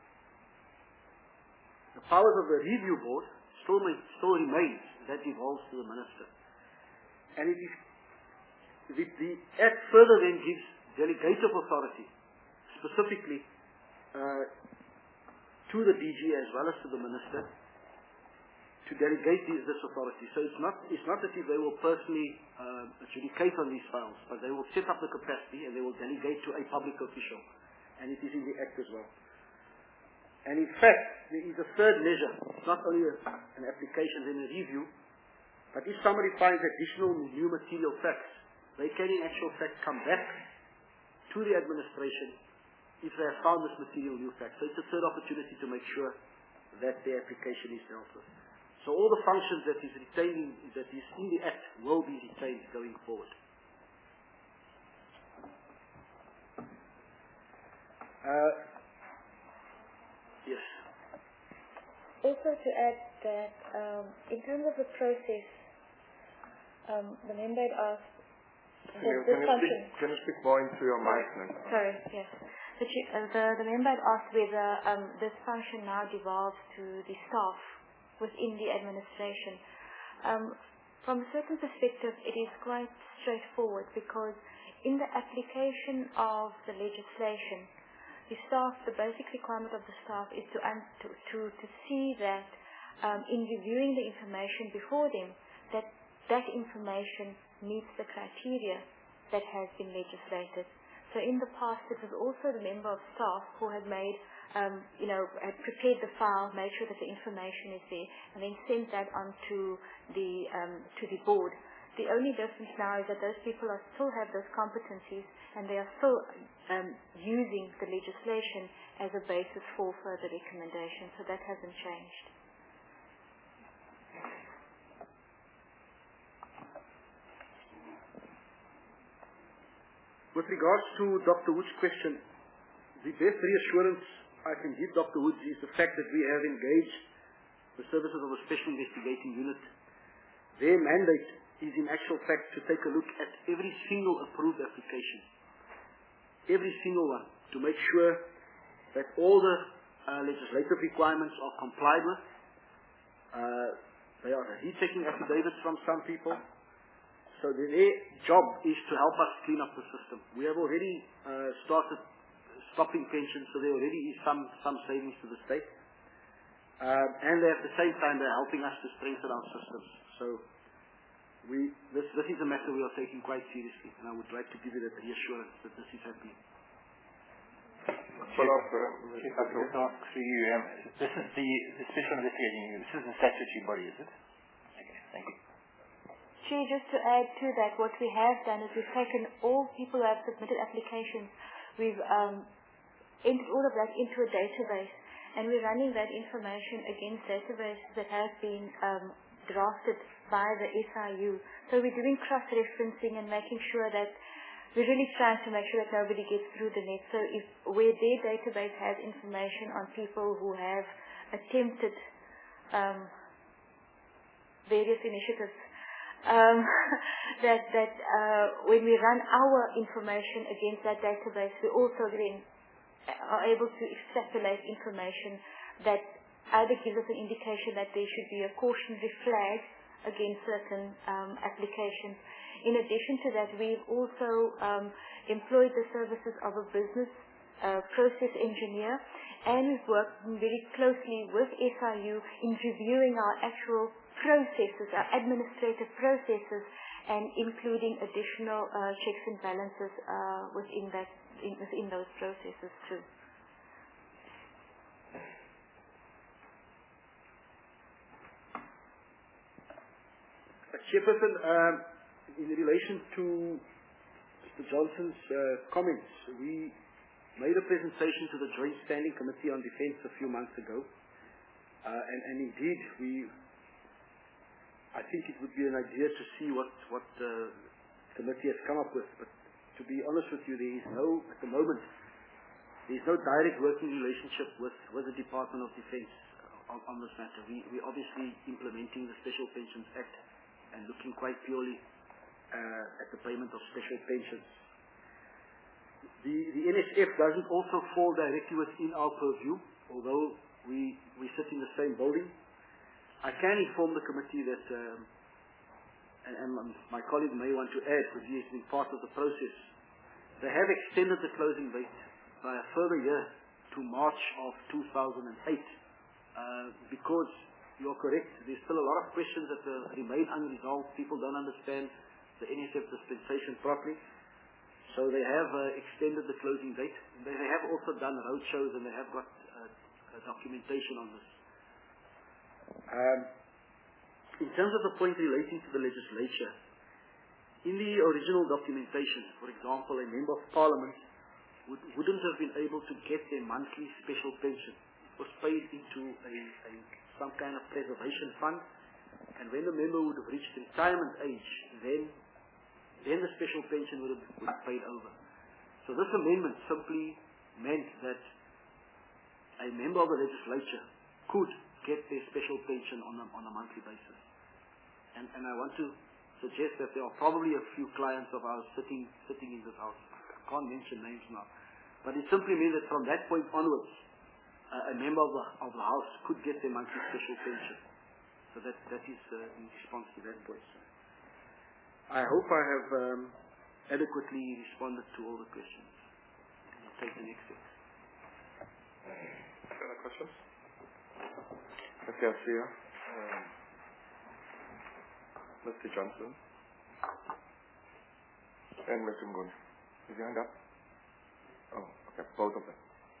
The powers of the review board still, may, still remains. That devolves to the Minister. And it is, the, the Act further then gives delegative authority specifically uh, to the D G as well as to the Minister to delegate these, this authority. So it's not, it's not that if they will personally uh, adjudicate on these files, but they will set up the capacity and they will delegate to a public official. And it is in the Act as well. And in fact, there is a third measure. It's not only a, an application and a review, but if somebody finds additional new material facts, they can in actual fact come back to the administration if they have found this material new fact. So it's a third opportunity to make sure that the application is dealt with. So all the functions that is retained, that is in the Act, will be retained going forward. Uh, yes. Also to add that um, in terms of the process, um, the member had asked Can you, that can, this you function. speak, can you speak more into your mic? Sorry, yes. The, uh, the, the member had asked whether um, this function now devolves to the staff within the administration. Um, from a certain perspective, it is quite straightforward because in the application of the legislation, the staff, the basic requirement of the staff is to, un to, to, to see that um, in reviewing the information before them, that that information meets the criteria that has been legislated. So in the past, it was also the member of staff who had made, um, you know, had prepared the file, made sure that the information is there, and then sent that on to the, um, to the board. The only difference now is that those people are still have those competencies, and they are still um, using the legislation as a basis for further recommendation. So that hasn't changed. With regards to Doctor Wood's question, the best reassurance I can give Doctor Wood is the fact that we have engaged the services of a special investigating unit. Their mandate is in actual fact to take a look at every single approved application, every single one, to make sure that all the uh, legislative requirements are complied with. Uh, they are rechecking affidavits from some people. So their job is to help us clean up the system. We have already uh, started stopping pensions, so there already is some, some savings to the state. Uh, and at the same time, they're helping us to strengthen our systems. So we, this, this is a matter we are taking quite seriously, and I would like to give you that reassurance that this is happening. Follow up, uh, Chief, I could also ask for you, um, this is the, the special investigating unit. This is the statutory body, is it? Okay, thank you. Chair, just to add to that, what we have done is we've taken all people who have submitted applications, we've um, entered all of that into a database, and we're running that information against databases that have been um, drafted by the S I U. So we're doing cross-referencing and making sure that we're really trying to make sure that nobody gets through the net. So if where their database has information on people who have attempted um, various initiatives, um, that that uh, when we run our information against that database, we also then are able to extrapolate information that either gives us an indication that there should be a cautionary flag against certain um, applications. In addition to that, we've also um, employed the services of a business uh, process engineer, and we've worked very closely with S I U in reviewing our actual processes, our administrative processes, and including additional uh, checks and balances uh, within that, in, within those processes too. Chairperson, um, in relation to Mister Johnson's uh, comments, we made a presentation to the Joint Standing Committee on Defence a few months ago, uh, and, and indeed, we, I think it would be an idea to see what what the committee has come up with. But to be honest with you, there is no, at the moment, there is no direct working relationship with, with the Department of Defence on, on this matter. We, we're obviously implementing the Special Pensions Act and looking quite purely uh, at the payment of special pensions. The, the N S F doesn't also fall directly within our purview, although we, we sit in the same building. I can inform the committee that, um, and, and my colleague may want to add, because he has been part of the process, they have extended the closing date by a further year to March of two thousand eight, uh, because you're correct, there's still a lot of questions that uh, remain unresolved. People don't understand the N S F dispensation properly. So they have uh, extended the closing date. They have also done roadshows, and they have got uh, documentation on this. Um, in terms of the point relating to the legislature, in the original documentation, for example, a member of parliament would, wouldn't have been able to get their monthly special pension. It was paid into a, a some kind of preservation fund, and when the member would have reached retirement age, then then the special pension would have, would have paid over. So this amendment simply meant that a member of the legislature could get their special pension on a, on a monthly basis. And, and I want to suggest that there are probably a few clients of ours sitting sitting in this house. I can't mention names now. But it simply means that from that point onwards, uh, a member of the, of the house could get their monthly special pension. So that, that is uh, in response to that point. I hope I have um, adequately responded to all the questions. I'll take the next step. Further questions? Mister Garcia, um, Mister Johnson, and Mister Nguni. Is your hand up? Oh, okay, both of them.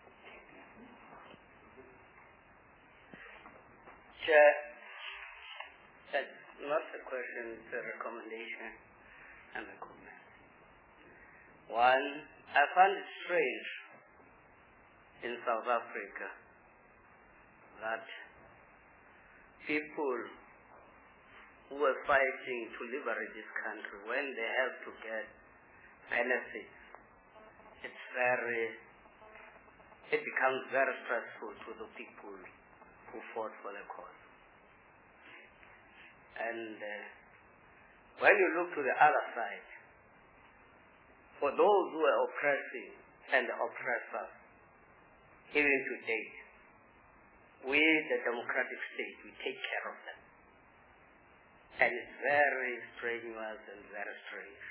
Chair, that's not a question, it's a recommendation and a comment. One, I find it strange in South Africa that people who are fighting to liberate this country, when they have to get benefits, it's very, it becomes very stressful to the people who fought for the cause. And uh, when you look to the other side, for those who are oppressing and oppressors, even to date, we, the democratic state, we take care of them. And it's very strenuous and very strange.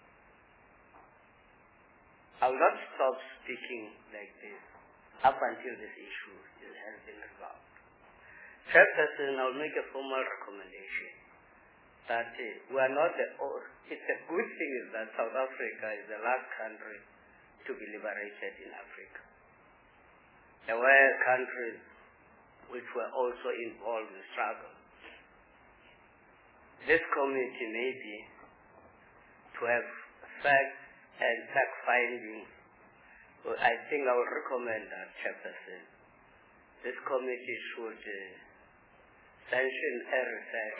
I will not stop speaking like this up until this issue has been resolved. Chairperson, I will make a formal recommendation that uh, we are not the, oh, it's a good thing is that South Africa is the last country to be liberated in Africa. There were countries which were also involved in struggle. This committee may be to have facts and fact-finding. Well, I think I will recommend that, Chairperson. This committee should uh, sanction a research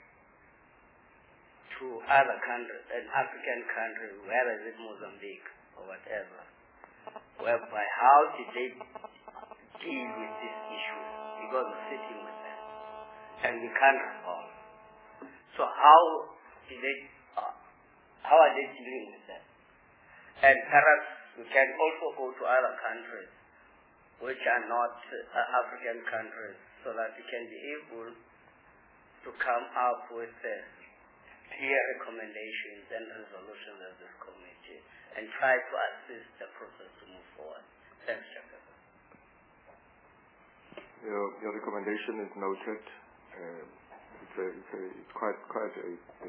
to other countries, an African country, whether it is Mozambique or whatever, whereby how did they deal with this issue, because we're sitting with them and we can't resolve. So how did they, uh, how are they dealing with that? And perhaps we can also go to other countries which are not uh, African countries, so that we can be able to come up with uh, clear recommendations and resolutions of this committee and try to assist the process to move forward. Thanks, Chairperson. Your, your recommendation is noted. Uh, it's, a, it's, a, it's quite quite a, a,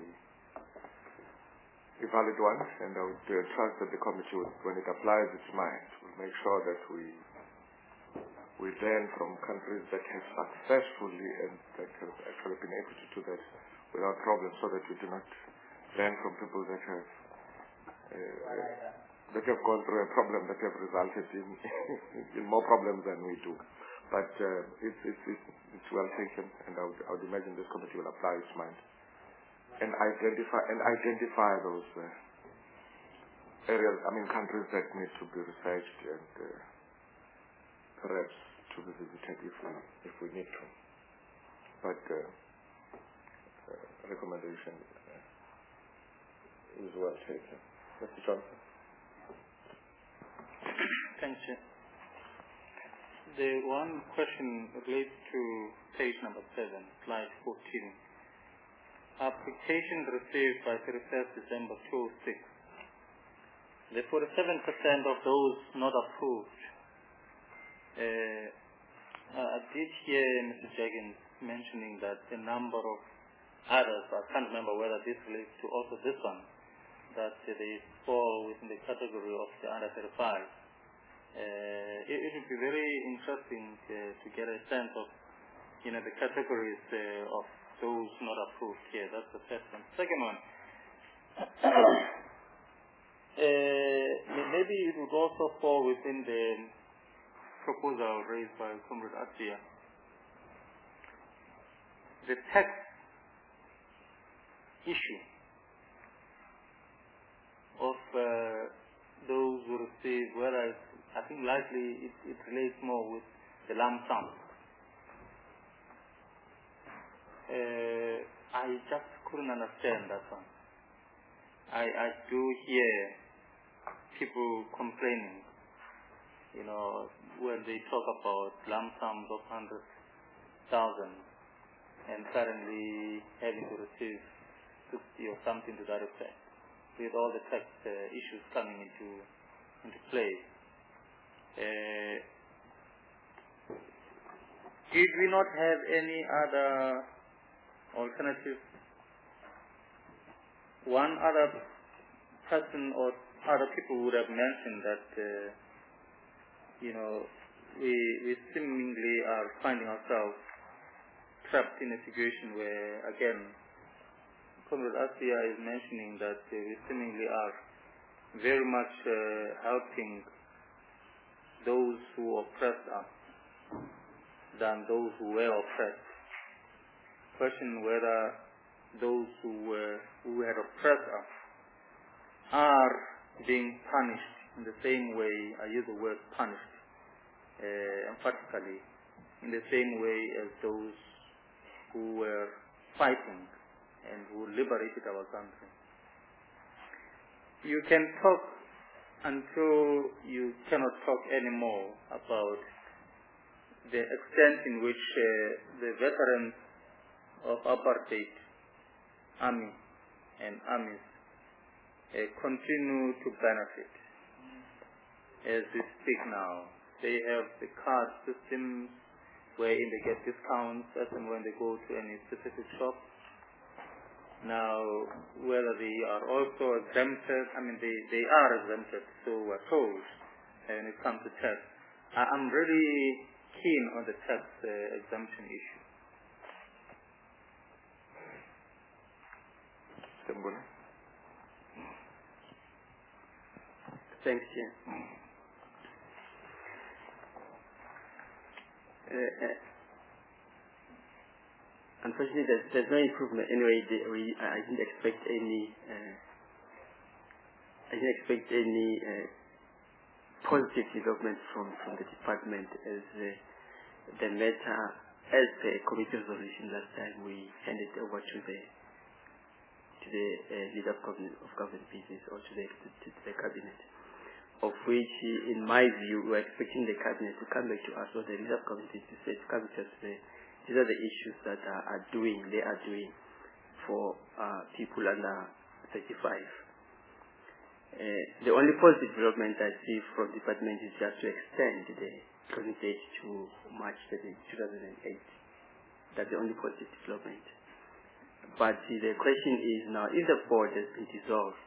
a valid one, and I would uh, trust that the committee, will, when it applies its mind, will make sure that we we learn from countries that have successfully and that have actually been able to do that without problems, so that we do not learn from people that have uh, that have gone through a problem that have resulted in in more problems than we do. But uh, it's, it's, it's, it's well taken, and I would, I would imagine this committee will apply its mind and identify and identify those uh, areas, I mean countries that need to be researched and uh, perhaps to be visited if we, if we need to. But uh, uh, recommendation uh, is well taken. Mister Johnson. Thank you. The one question relates to page number seven, slide fourteen. Applications received by thirty-first December two thousand six. The forty-seven percent of those not approved. Uh, I did hear Mister Jaggins mentioning that a number of others, I can't remember whether this relates to also this one, that they fall within the category of the under thirty-five. Uh, it, it would be very interesting uh, to get a sense of, you know, the categories uh, of those not approved here. That's the first one. Second one, uh, maybe it would also fall within the proposal raised by Comrade Atia. The tax issue of uh, those who receive, whether it's, I think likely it, it relates more with the lump sum. Uh, I just couldn't understand that one. I, I do hear people complaining, you know, when they talk about lump sums of one hundred thousand and suddenly having to receive sixty or something to that effect, with all the tax uh, issues coming into into play. Uh, did we not have any other alternative? One other person or other people would have mentioned that, uh, you know, we, we seemingly are finding ourselves trapped in a situation where, again, Comrade Asia is mentioning that uh, we seemingly are very much uh, helping those who oppressed us than those who were oppressed. Question whether those who were who had oppressed us are being punished in the same way, I use the word punished uh, emphatically, in the same way as those who were fighting and who liberated our country. You can talk until you cannot talk anymore about the extent in which uh, the veterans of apartheid army and armies uh, continue to benefit as we speak now. They have the card systems wherein they get discounts as and when they go to any specific shop. Now, whether they are also exempted, I mean, they, they are exempted, so we're told, when it comes to tax. I'm really keen on the tax uh, exemption issue. Thanks, Chair. Uh, uh, unfortunately, there's, there's no improvement. Anyway, the, we, I didn't expect any. Uh, I didn't expect any uh, positive development from, from the department as uh, the matter, as the committee resolution last time, we handed over to the to the uh, leader of government, of government business or to the to, to the cabinet, of which, in my view, we were expecting the cabinet to come back to us, or the leader of government to say to come to us with a, a these are the issues that are, are doing, they are doing for uh, people under thirty-five. Uh, the only positive development I see from the department is just to extend the closing date to March thirtieth, two thousand eight. That's the only positive development. But uh, the question is now, if the board has been dissolved,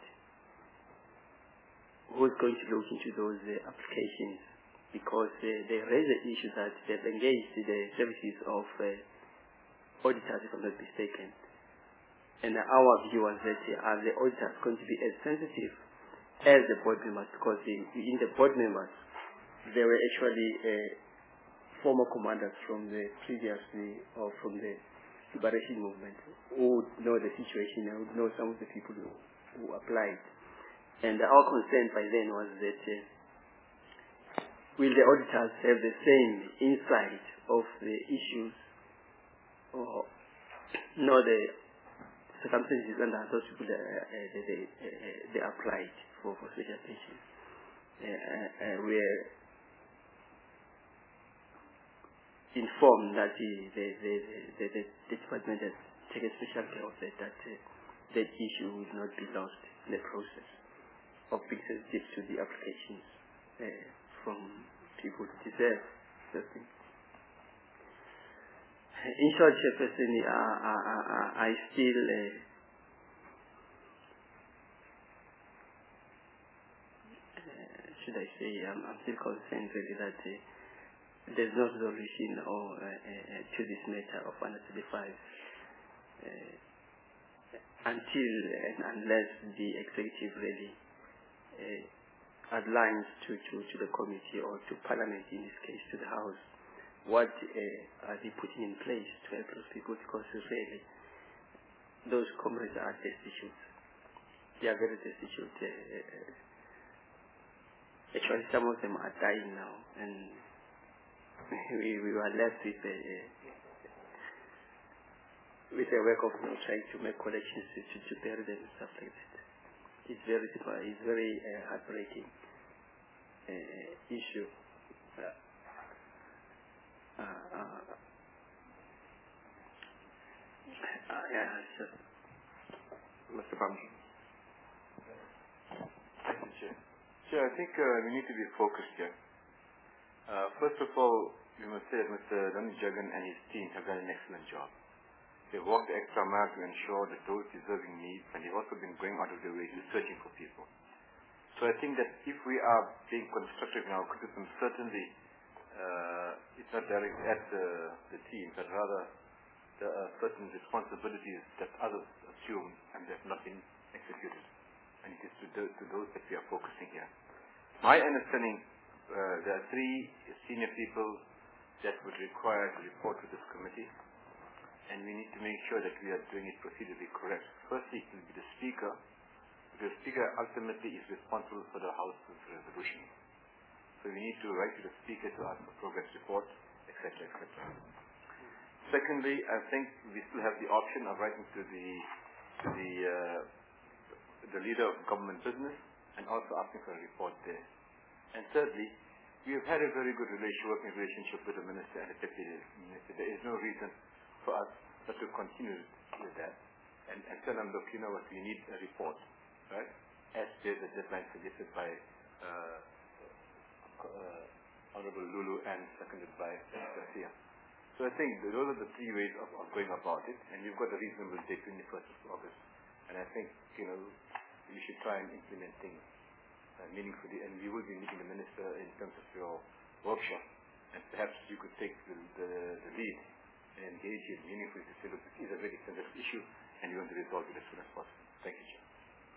who's going to look into those uh, applications? Because uh, they raise the issue that they've engaged the services of uh, auditors, if I'm not mistaken. And our view was that uh, are the auditors going to be as sensitive as the board members? Because in, in the board members, they were actually uh, former commanders from the previously or from the liberation movement who would know the situation and would know some of the people who, who applied. And our concern by then was that uh, will the auditors have the same insight of the issues or know the circumstances under those people that uh, they, they, uh, they applied for, for special pensions? Uh, uh, we are informed that the, the, the, the, the, the department has taken special care of that, that uh, that issue will not be lost in the process of being sensitive to the applications uh, from people who deserve those things. In short, Chairperson, I, I, I, I still uh, uh, should I say I'm, I'm still concerned really that uh, there's no solution or uh, uh, to this matter of under thirty-five uh, until and unless the executive really uh, outlines to, to, to the committee or to Parliament, in this case to the House, what uh, are they putting in place to help those people, because really those comrades are destitute. They are very destitute. Uh, uh, actually, some of them are dying now, and we, we were left with a, with a work of you know, trying to make collections to, to, to bury them and stuff like that. It's very, it's very uh, heartbreaking uh, issue. Uh, uh, uh, uh, yeah, just Mister Bamji. Thank you, Chair. Chair, I think uh, we need to be focused here. Uh, first of all, we must say that Mister Dani Jagan and his team have done an excellent job. They've walked the extra mile to ensure that those deserving needs, and they've also been going out of their way to searching for people. So I think that if we are being constructive in our criticism, certainly uh, it's not directed at the, the team, but rather there are certain responsibilities that others assume and they have not been executed. And it is to, the, to those that we are focusing here. My understanding, uh, there are three senior people that would require to report to this committee, and we need to make sure that we are doing it procedurally correct. Firstly, it will be the Speaker. The Speaker ultimately is responsible for the House's resolution. So we need to write to the Speaker to ask for progress reports, et cetera, et cetera. Secondly, I think we still have the option of writing to the to the uh, the leader of government business and also asking for a report there. And thirdly, we have had a very good relationship, working relationship with the Minister and the Deputy Minister. There is no reason for us not to continue with that and, and tell them, look, you know what, we need a report, right? As per the deadline suggested by uh, uh, Honorable Lulu and seconded by Garcia. So I think those are the three ways of, of going about it, and you've got a reasonable date, twenty-first of August. And I think, you know, we should try and implement things uh, meaningfully, and we will be meeting the Minister in terms of your workshop, and perhaps you could take the, the, the lead and engage him meaningfully to say, look, this is a very sensitive issue, and we want to resolve it as soon as possible. Thank you, Chair.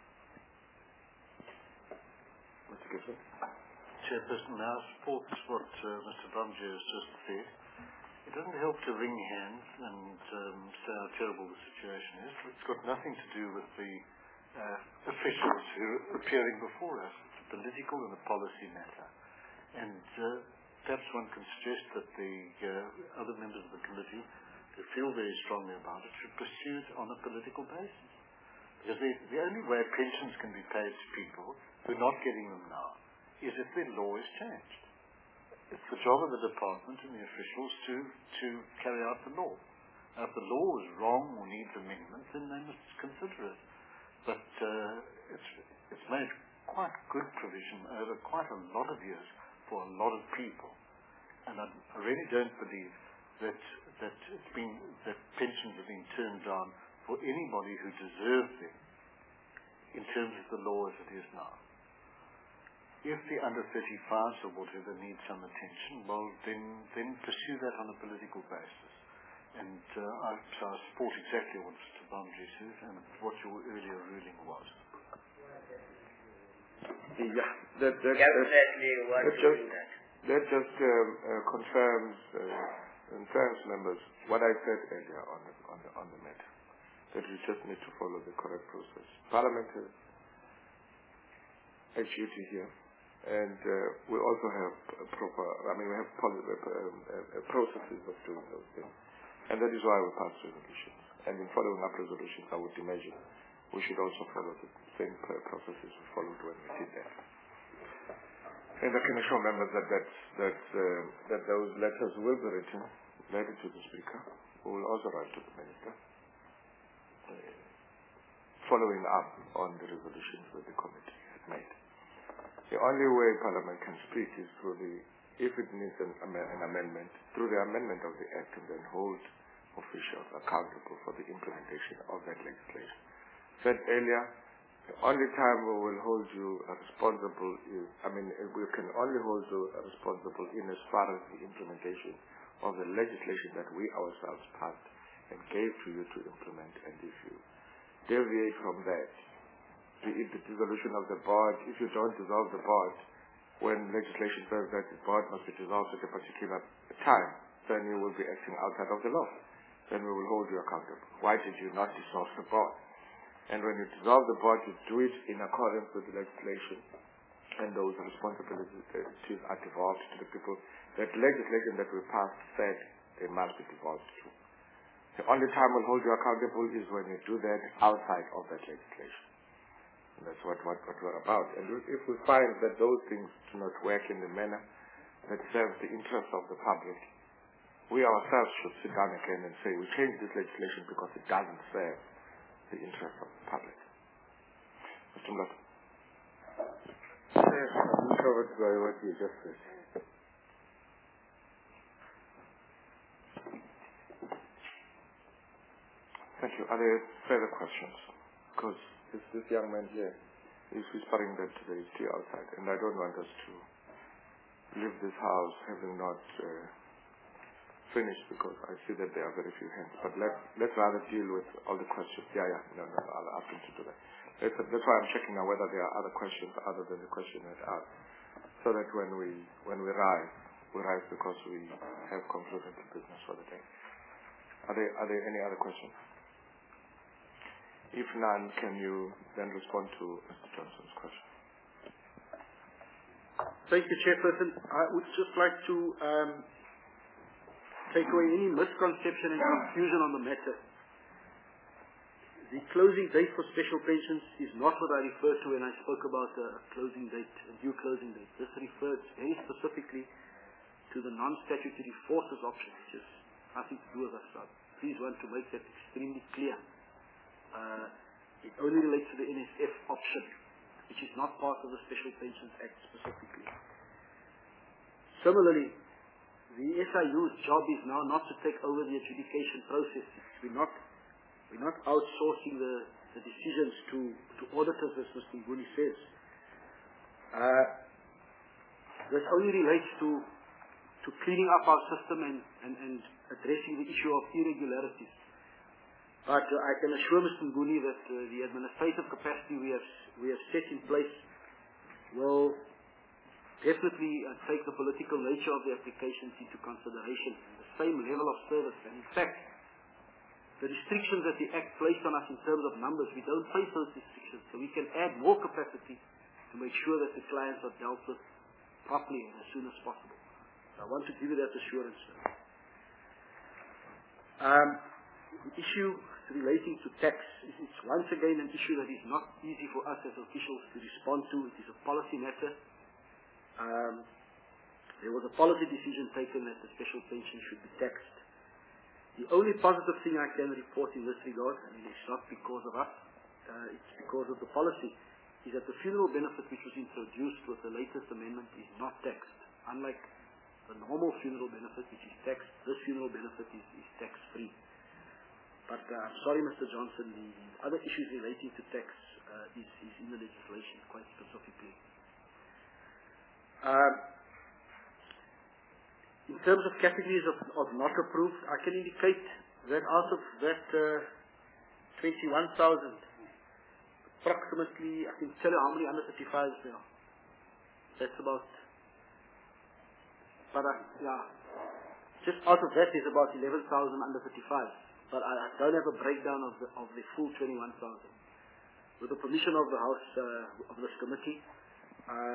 Mister Gibson. Chairperson, I support what uh, Mister Bamji has just said. It doesn't help to wring hands and um, say how terrible the situation is. It's got nothing to do with the uh, officials who are appearing before us. It's a political and a policy matter. And uh, perhaps one can suggest that the uh, other members of the committee who feel very strongly about it should pursue it on a political basis. Because the, the only way pensions can be paid to people who are not getting them now is if the law is changed. it's the job of the department and the officials to, to carry out the law. Now, if the law is wrong or needs amendment, then they must consider it. But uh, it's, it's made quite good provision over quite a lot of years for a lot of people. And I, I really don't believe that, that, it's been, that pensions have been turned down for anybody who deserves them in terms of the law as it is now. If the under thirty-fives or whatever need some attention, well, then, then pursue that on a political basis. And uh, I, so I support exactly what Mister Bamji says and what your earlier ruling was. Yeah, that, that, Definitely that, what that you just, that. that just um, uh, confirms, uh, confirms members what I said earlier on the, on the, on the matter, that we just need to follow the correct process. Parliament has a duty here. And uh, we also have a proper, I mean, we have poli- uh, uh, processes of doing those things. And that is why we pass resolutions. And in following up resolutions, I would imagine we should also follow the same processes we followed when we did that. And I can assure members that that's, that's, uh, that those letters will be written, later to the Speaker, who will also write to the Minister, uh, following up on the resolutions that the committee had made. The only way Parliament can speak is through the, if it needs an, an amendment, through the amendment of the Act and then hold officials accountable for the implementation of that legislation. Said earlier, the only time we will hold you responsible is, I mean, we can only hold you responsible in as far as the implementation of the legislation that we ourselves passed and gave to you to implement. And if you deviate from that, be it the dissolution of the board, if you don't dissolve the board, when legislation says that the board must be dissolved at a particular time, then you will be acting outside of the law. Then we will hold you accountable. Why did you not dissolve the board? And when you dissolve the board, you do it in accordance with the legislation, and those responsibilities are devolved to the people. That legislation that we passed said they must be devolved to. The only time we'll hold you accountable is when you do that outside of that legislation. That's what, what, what we're about. And if we find that those things do not work in the manner that serves the interests of the public, we ourselves should sit down again and say, we change this legislation because it doesn't serve the interests of the public. Mister Mlata. Yes, I'm covered by what you just said. Thank you. Are there further questions? Because This, this young man here is whispering that there is tea outside, and I don't want us to leave this house having not uh, finished, because I see that there are very few hands. But let, let's rather deal with all the questions. Yeah, yeah, no, no, I'll ask him to do that. That's, that's why I'm checking now whether there are other questions other than the question that asked, so that when we when we rise, we rise because we have concluded the business for the day. Are there, are there any other questions? If none, can you then respond to Mister Johnson's question? Thank you, Chairperson. I would just like to um, take away any misconception and confusion on the matter. The closing date for special pensions is not what I referred to when I spoke about a closing date, a due closing date. This refers very specifically to the non-statutory forces option, which is nothing to do with us. I please want to make that extremely clear. Uh, it only relates to the N S F option, which is not part of the Special Pensions Act specifically. Similarly, the S I U's job is now not to take over the adjudication process. We're not, we're not outsourcing the, the decisions to, to auditors, as Mister Nguni says. Uh, this only relates to, to cleaning up our system and, and, and addressing the issue of irregularities. But uh, I can assure Mister Nguni that uh, the administrative capacity we have we have set in place will definitely uh, take the political nature of the applications into consideration, and the same level of service. And in fact, the restrictions that the Act placed on us in terms of numbers, we don't face those restrictions, so we can add more capacity to make sure that the clients are dealt with properly and as soon as possible. So I want to give you that assurance. Um, the issue relating to tax is it's once again an issue that is not easy for us as officials to respond to. It is a policy matter. Um, there was a policy decision taken that the special pension should be taxed. The only positive thing I can report in this regard, I mean it's not because of us, uh, it's because of the policy, is that the funeral benefit which was introduced with the latest amendment is not taxed. Unlike the normal funeral benefit which is taxed, this funeral benefit is, is tax-free. But uh, I'm sorry, Mister Johnson, the, the other issues relating to tax uh, is, is in the legislation quite specifically. Uh, in terms of categories of, of not approved, I can indicate that out of that uh, twenty-one thousand, approximately, I can tell you how many under thirty-fives there are. That's about, but uh, yeah, just out of that is about eleven thousand under thirty-fives. But I, I don't have a breakdown of the, of the full twenty-one thousand. With the permission of the House, uh, of this committee, uh,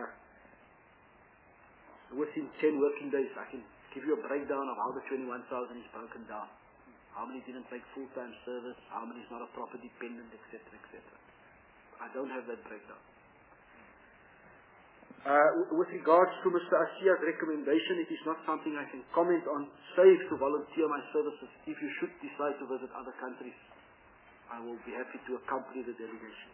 within ten working days, I can give you a breakdown of how the twenty-one thousand is broken down. How many didn't take full-time service, how many is not a proper dependent, et cetera, et cetera. I don't have that breakdown. Uh, with regards to Mister Asia's recommendation, it is not something I can comment on, save to volunteer my services. If you should decide to visit other countries, I will be happy to accompany the delegation.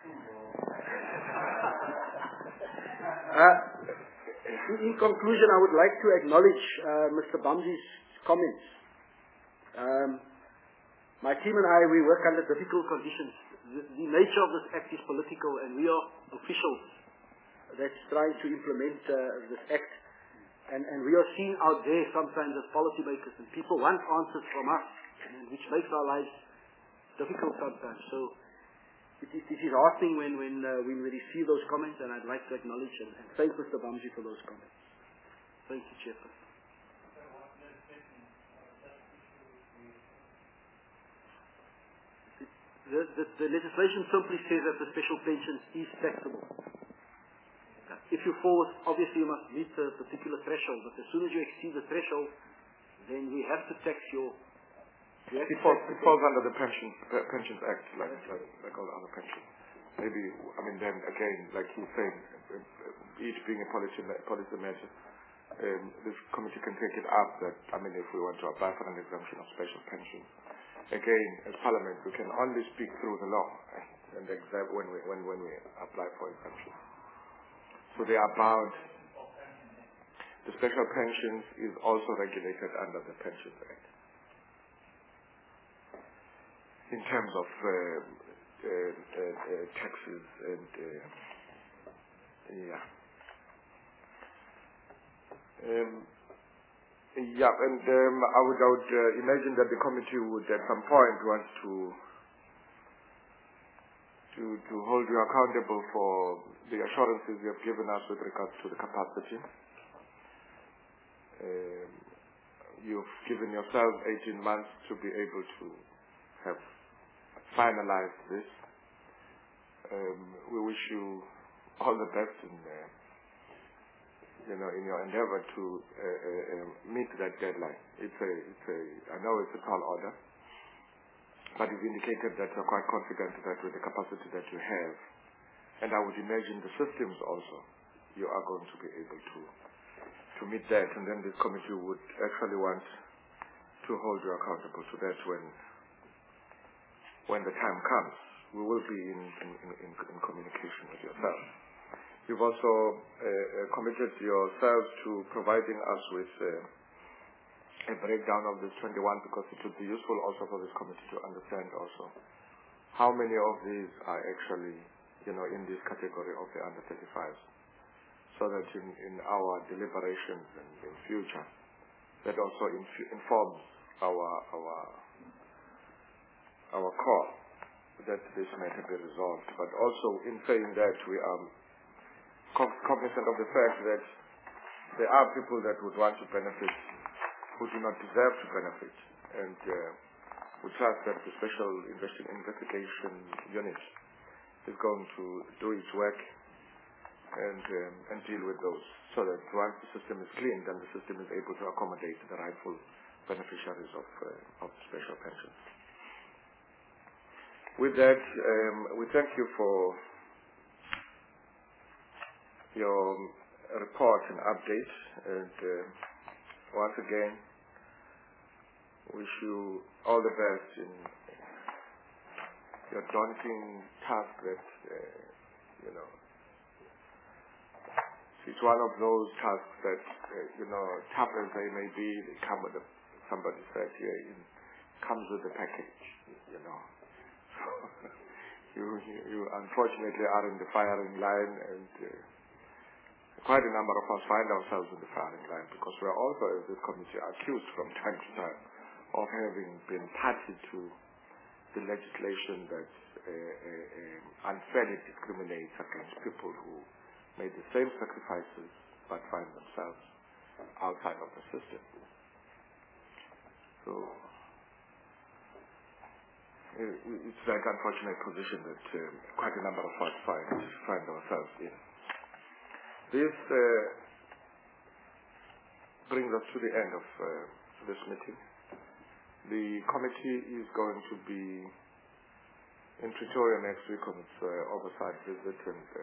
uh, in, in conclusion, I would like to acknowledge uh, Mister Bamji's comments. Um, my team and I, we work under difficult conditions. The, the nature of this act is political, and we are officials that's trying to implement uh, this act. And, and we are seen out there sometimes as policymakers, and people want answers from us, and which makes our lives difficult sometimes. So it, it, it is heartening when, when, uh, when we receive those comments, and I'd like to acknowledge and, and thank Mister Bamji for those comments. Thank you, Chairperson. The, the, the legislation simply says that the special pension is taxable. If you fall, obviously you must meet a particular threshold, but as soon as you exceed the threshold, then we have to tax your... It falls, it falls under the Pension, the Pensions Act, like, like, like all the other pensions. Maybe, I mean, then again, like he's saying, each being a policy, policy measure, um, this committee can take it up that, I mean, if we want to apply for an exemption of special pensions. Again, as Parliament, we can only speak through the law and, and exempt when we, when, when we apply for exemption. So they are bound. The special pensions is also regulated under the Pensions Act. In terms of uh, uh, uh, uh, taxes and uh, yeah. Um, yeah, and um, I would, I would uh, imagine that the committee would at some point want to to to hold you accountable for the assurances you have given us with regards to the capacity. Um, you've given yourself eighteen months to be able to have finalized this. Um, we wish you all the best in uh, you know, in your endeavor to uh, uh, meet that deadline. It's a, it's a, I know it's a tall order, but you've indicated that you're quite confident that with the capacity that you have, and I would imagine the systems also, you are going to be able to to meet that, and then this committee would actually want to hold you accountable to that when when the time comes. We will be in, in, in, in communication with yourself. You've also uh, committed yourselves to providing us with uh, a breakdown of this twenty-one, because it would be useful also for this committee to understand also how many of these are actually, you know, in this category of the under thirty-fives, so that in, in our deliberations and in future, that also inf- informs our our our call that this matter be resolved. But also in saying that, we are cognizant of the fact that there are people that would want to benefit who do not deserve to benefit, and uh, we trust that the Special Investi- Investigation Unit is going to do its work and um, and deal with those, so that once the system is clean, then the system is able to accommodate the rightful beneficiaries of uh, of special pensions. With that, um, we thank you for your report and update. And uh, once again, wish you all the best in your daunting task that, uh, you know, it's one of those tasks that, uh, you know, tough as they may be, they come with a, somebody said here, it comes with a package, you know. you, you, you unfortunately are in the firing line, and uh, quite a number of us find ourselves in the firing line because we are also, as this committee, accused from time to time of having been party to the legislation that uh, uh, uh, unfairly discriminates against people who made the same sacrifices but find themselves outside of the system. So it's that unfortunate position that uh, quite a number of us find, find ourselves in. This uh, brings us to the end of uh, this meeting. The committee is going to be in Pretoria next week on its uh, oversight visit, and uh,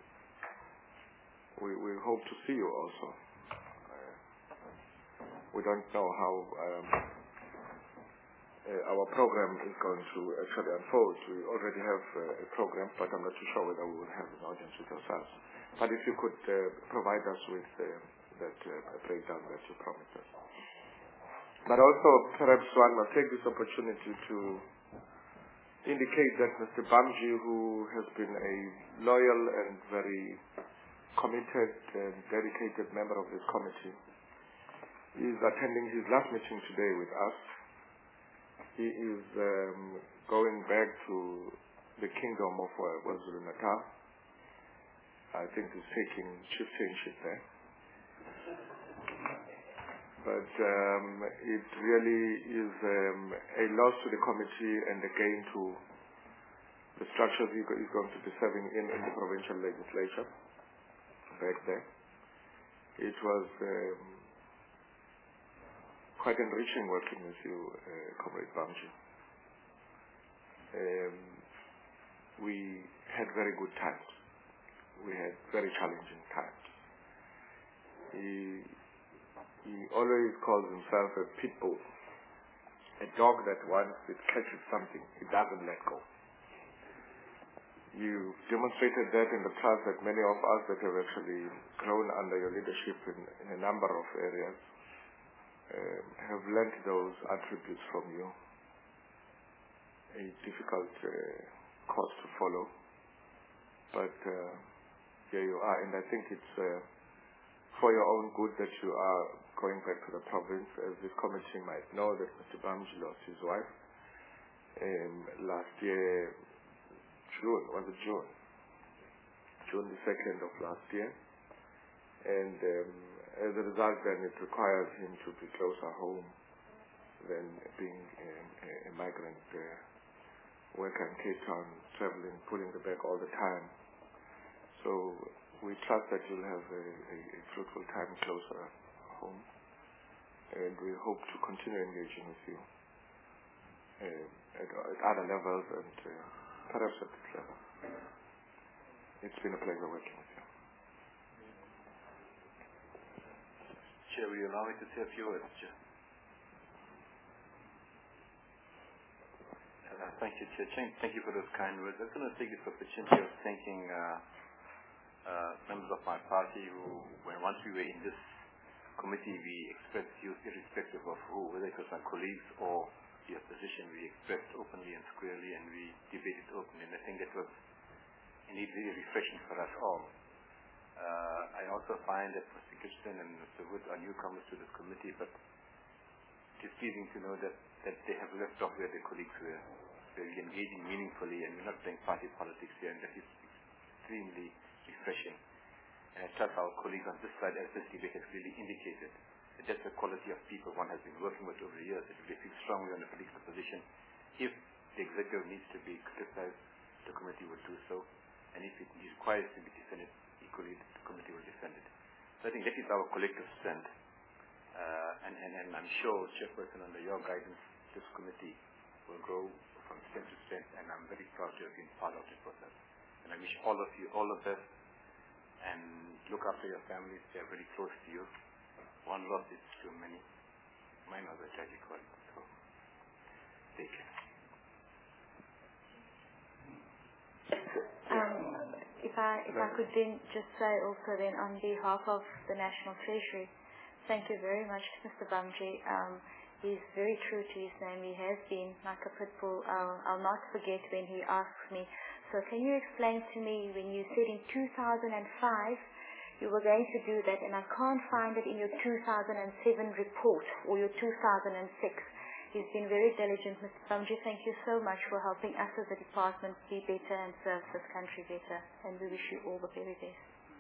we, we hope to see you also. Uh, we don't know how um, uh, our program is going to actually unfold. We already have uh, a program, but I'm not too sure whether we will have an audience with ourselves. But if you could uh, provide us with uh, that uh, breakdown that you promised us. But also, perhaps one must take this opportunity to indicate that Mister Bamji, who has been a loyal and very committed and dedicated member of this committee, is attending his last meeting today with us. He is um, going back to the kingdom of uh, KwaZulu-Natal. I think he's taking chieftainship there. But um, it really is um, a loss to the committee and again to the structures he is going to be serving in, in the provincial legislature back there. It was um, quite enriching working with you, uh, Comrade Bamji. Um, we had very good times. We had very challenging times. He, He always calls himself a pit bull, a dog that once it catches something, it doesn't let go. You demonstrated that in the past that many of us that have actually grown under your leadership in, in a number of areas uh, have learnt those attributes from you. A difficult uh, course to follow, but uh, here you are, and I think it's uh, for your own good that you are going back to the province. As this committee might know, that Mister Bamji lost his wife um, last year, June, was it June? June the second of last year. And um, as a result then it requires him to be closer home than being um, a, a migrant uh, worker in Cape Town, traveling, pulling the bag all the time. So we trust that you'll have a, a, a fruitful time closer home, and we hope to continue engaging with you uh, at, at other levels and uh, perhaps at this level. It's been a pleasure working with you. Chair, will you allow me to say a few words, Chair? Uh, thank you, Chair. Thank you for those kind words. I'm going to take this opportunity of thanking uh, uh, members of my party who, when once we were in this committee, we expressed views irrespective of who, whether it was my colleagues or the opposition. We expressed openly and squarely, and we debated openly. And I think that was indeed really refreshing for us all. Uh, I also find that Mister Gibson and Mister Wood are newcomers to this committee, but it is pleasing to know that, that they have left off where their colleagues were. We're engaging meaningfully, and we're not playing party politics here, and that is extremely refreshing. And I trust our colleagues on this side, as this debate has really indicated, that that's the quality of people one has been working with over the years. If they feel strongly on the political position, if the executive needs to be criticized, the committee will do so, and if it requires to be defended, equally the committee will defend it. So I think that is our collective strength, uh, and, and, and I'm sure, Chairperson, under your guidance, this committee will grow from strength to strength, and I'm very proud to have been part of the process. And I wish all of you all the best, and look after your families. They're very close to you. One loss is too many. Mine was a tragic one, so take care. Um, if I if I could then just say also then on behalf of the National Treasury, thank you very much to Mister Bamji. Um, he's very true to his name. He has been like a pit bull. I'll, I'll not forget when he asked me, so can you explain to me when you said in two thousand five you were going to do that and I can't find it in your two thousand seven report or your two thousand six. He's been very diligent, Mister Bamji. Thank you so much for helping us as a department be better and serve this country better. And we wish you all the very best.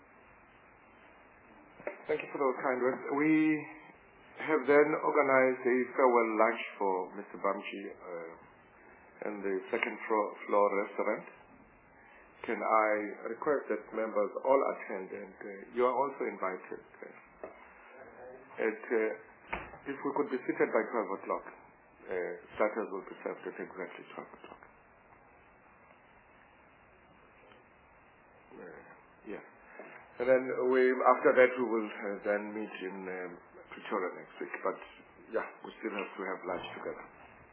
Thank you for those kind words. We have then organized a farewell lunch for Mister Bamji uh, in the second floor, floor restaurant. Can I request that members all attend, and uh, you are also invited. Uh, at, uh, if we could be seated by twelve o'clock. Uh, starters will be served at exactly twelve o'clock. Uh, yeah. And then we, after that we will uh, then meet in um, Pretoria next week. But yeah, we still have to have lunch together.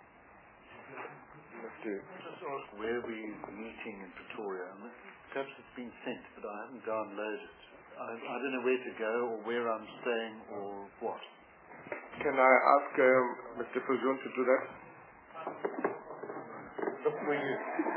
Just ask where we're meeting in Pretoria. Perhaps it's been sent, but I haven't downloaded it. I, I don't know where to go or where I'm staying or what. Can I ask um, Mister Fuljoon to do that? Look for you.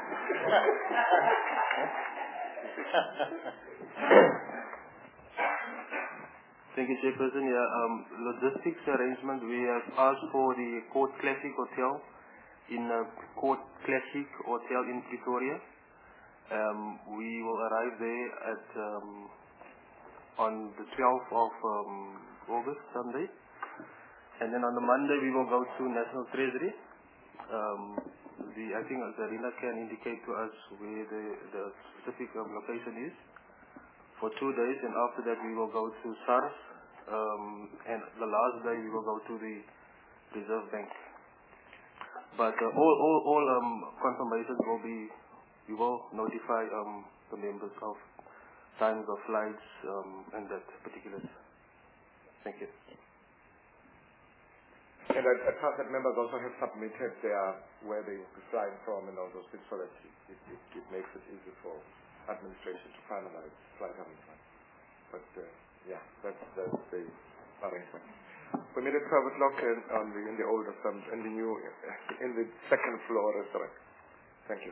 Thank you, Chairperson. Yeah, um, logistics arrangement, we have asked for the Court Classic Hotel in uh, Court Classic Hotel in Pretoria. Um, we will arrive there at um, on the twelfth of um, August, Sunday. And then on the Monday, we will go to National Treasury. Um, the, I think Zarina can indicate to us where the, the specific um, location is for two days. And after that, we will go to SARS. Um, and the last day, we will go to the Reserve Bank. But uh, all, all, all um, confirmations will be, we will notify um, the members of times of flights um, and that particulars. Thank you. And I, I trust that members also have submitted their, where they will be flying from and all those things, so that it, it, it makes it easy for administration to finalize flight arrangements. But uh, yeah, that's, that's the arrangement. We meet at twelve o'clock in, on the, in the old assembly, in the new, in the second floor restaurant. Thank you.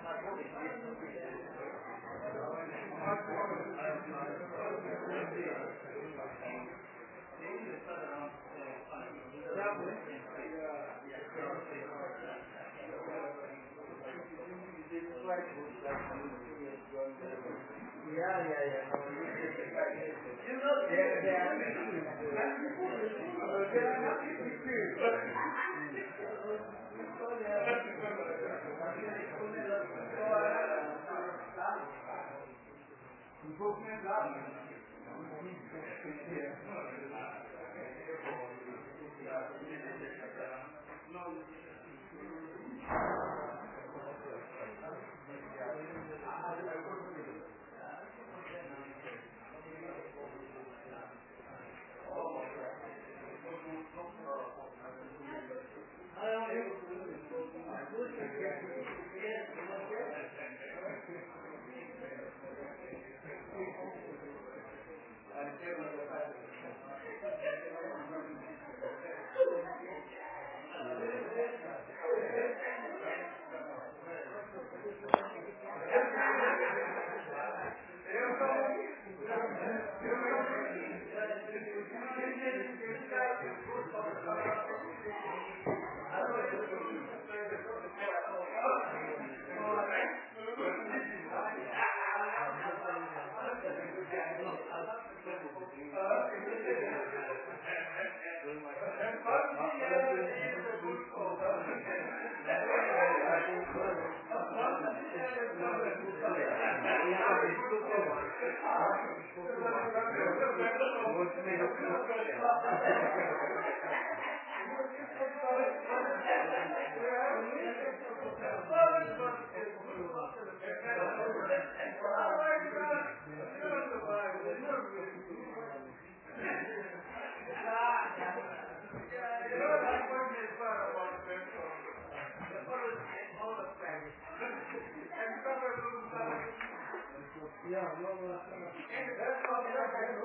Yeah, yeah, yeah. You know, yeah, yeah. Yeah, no, no.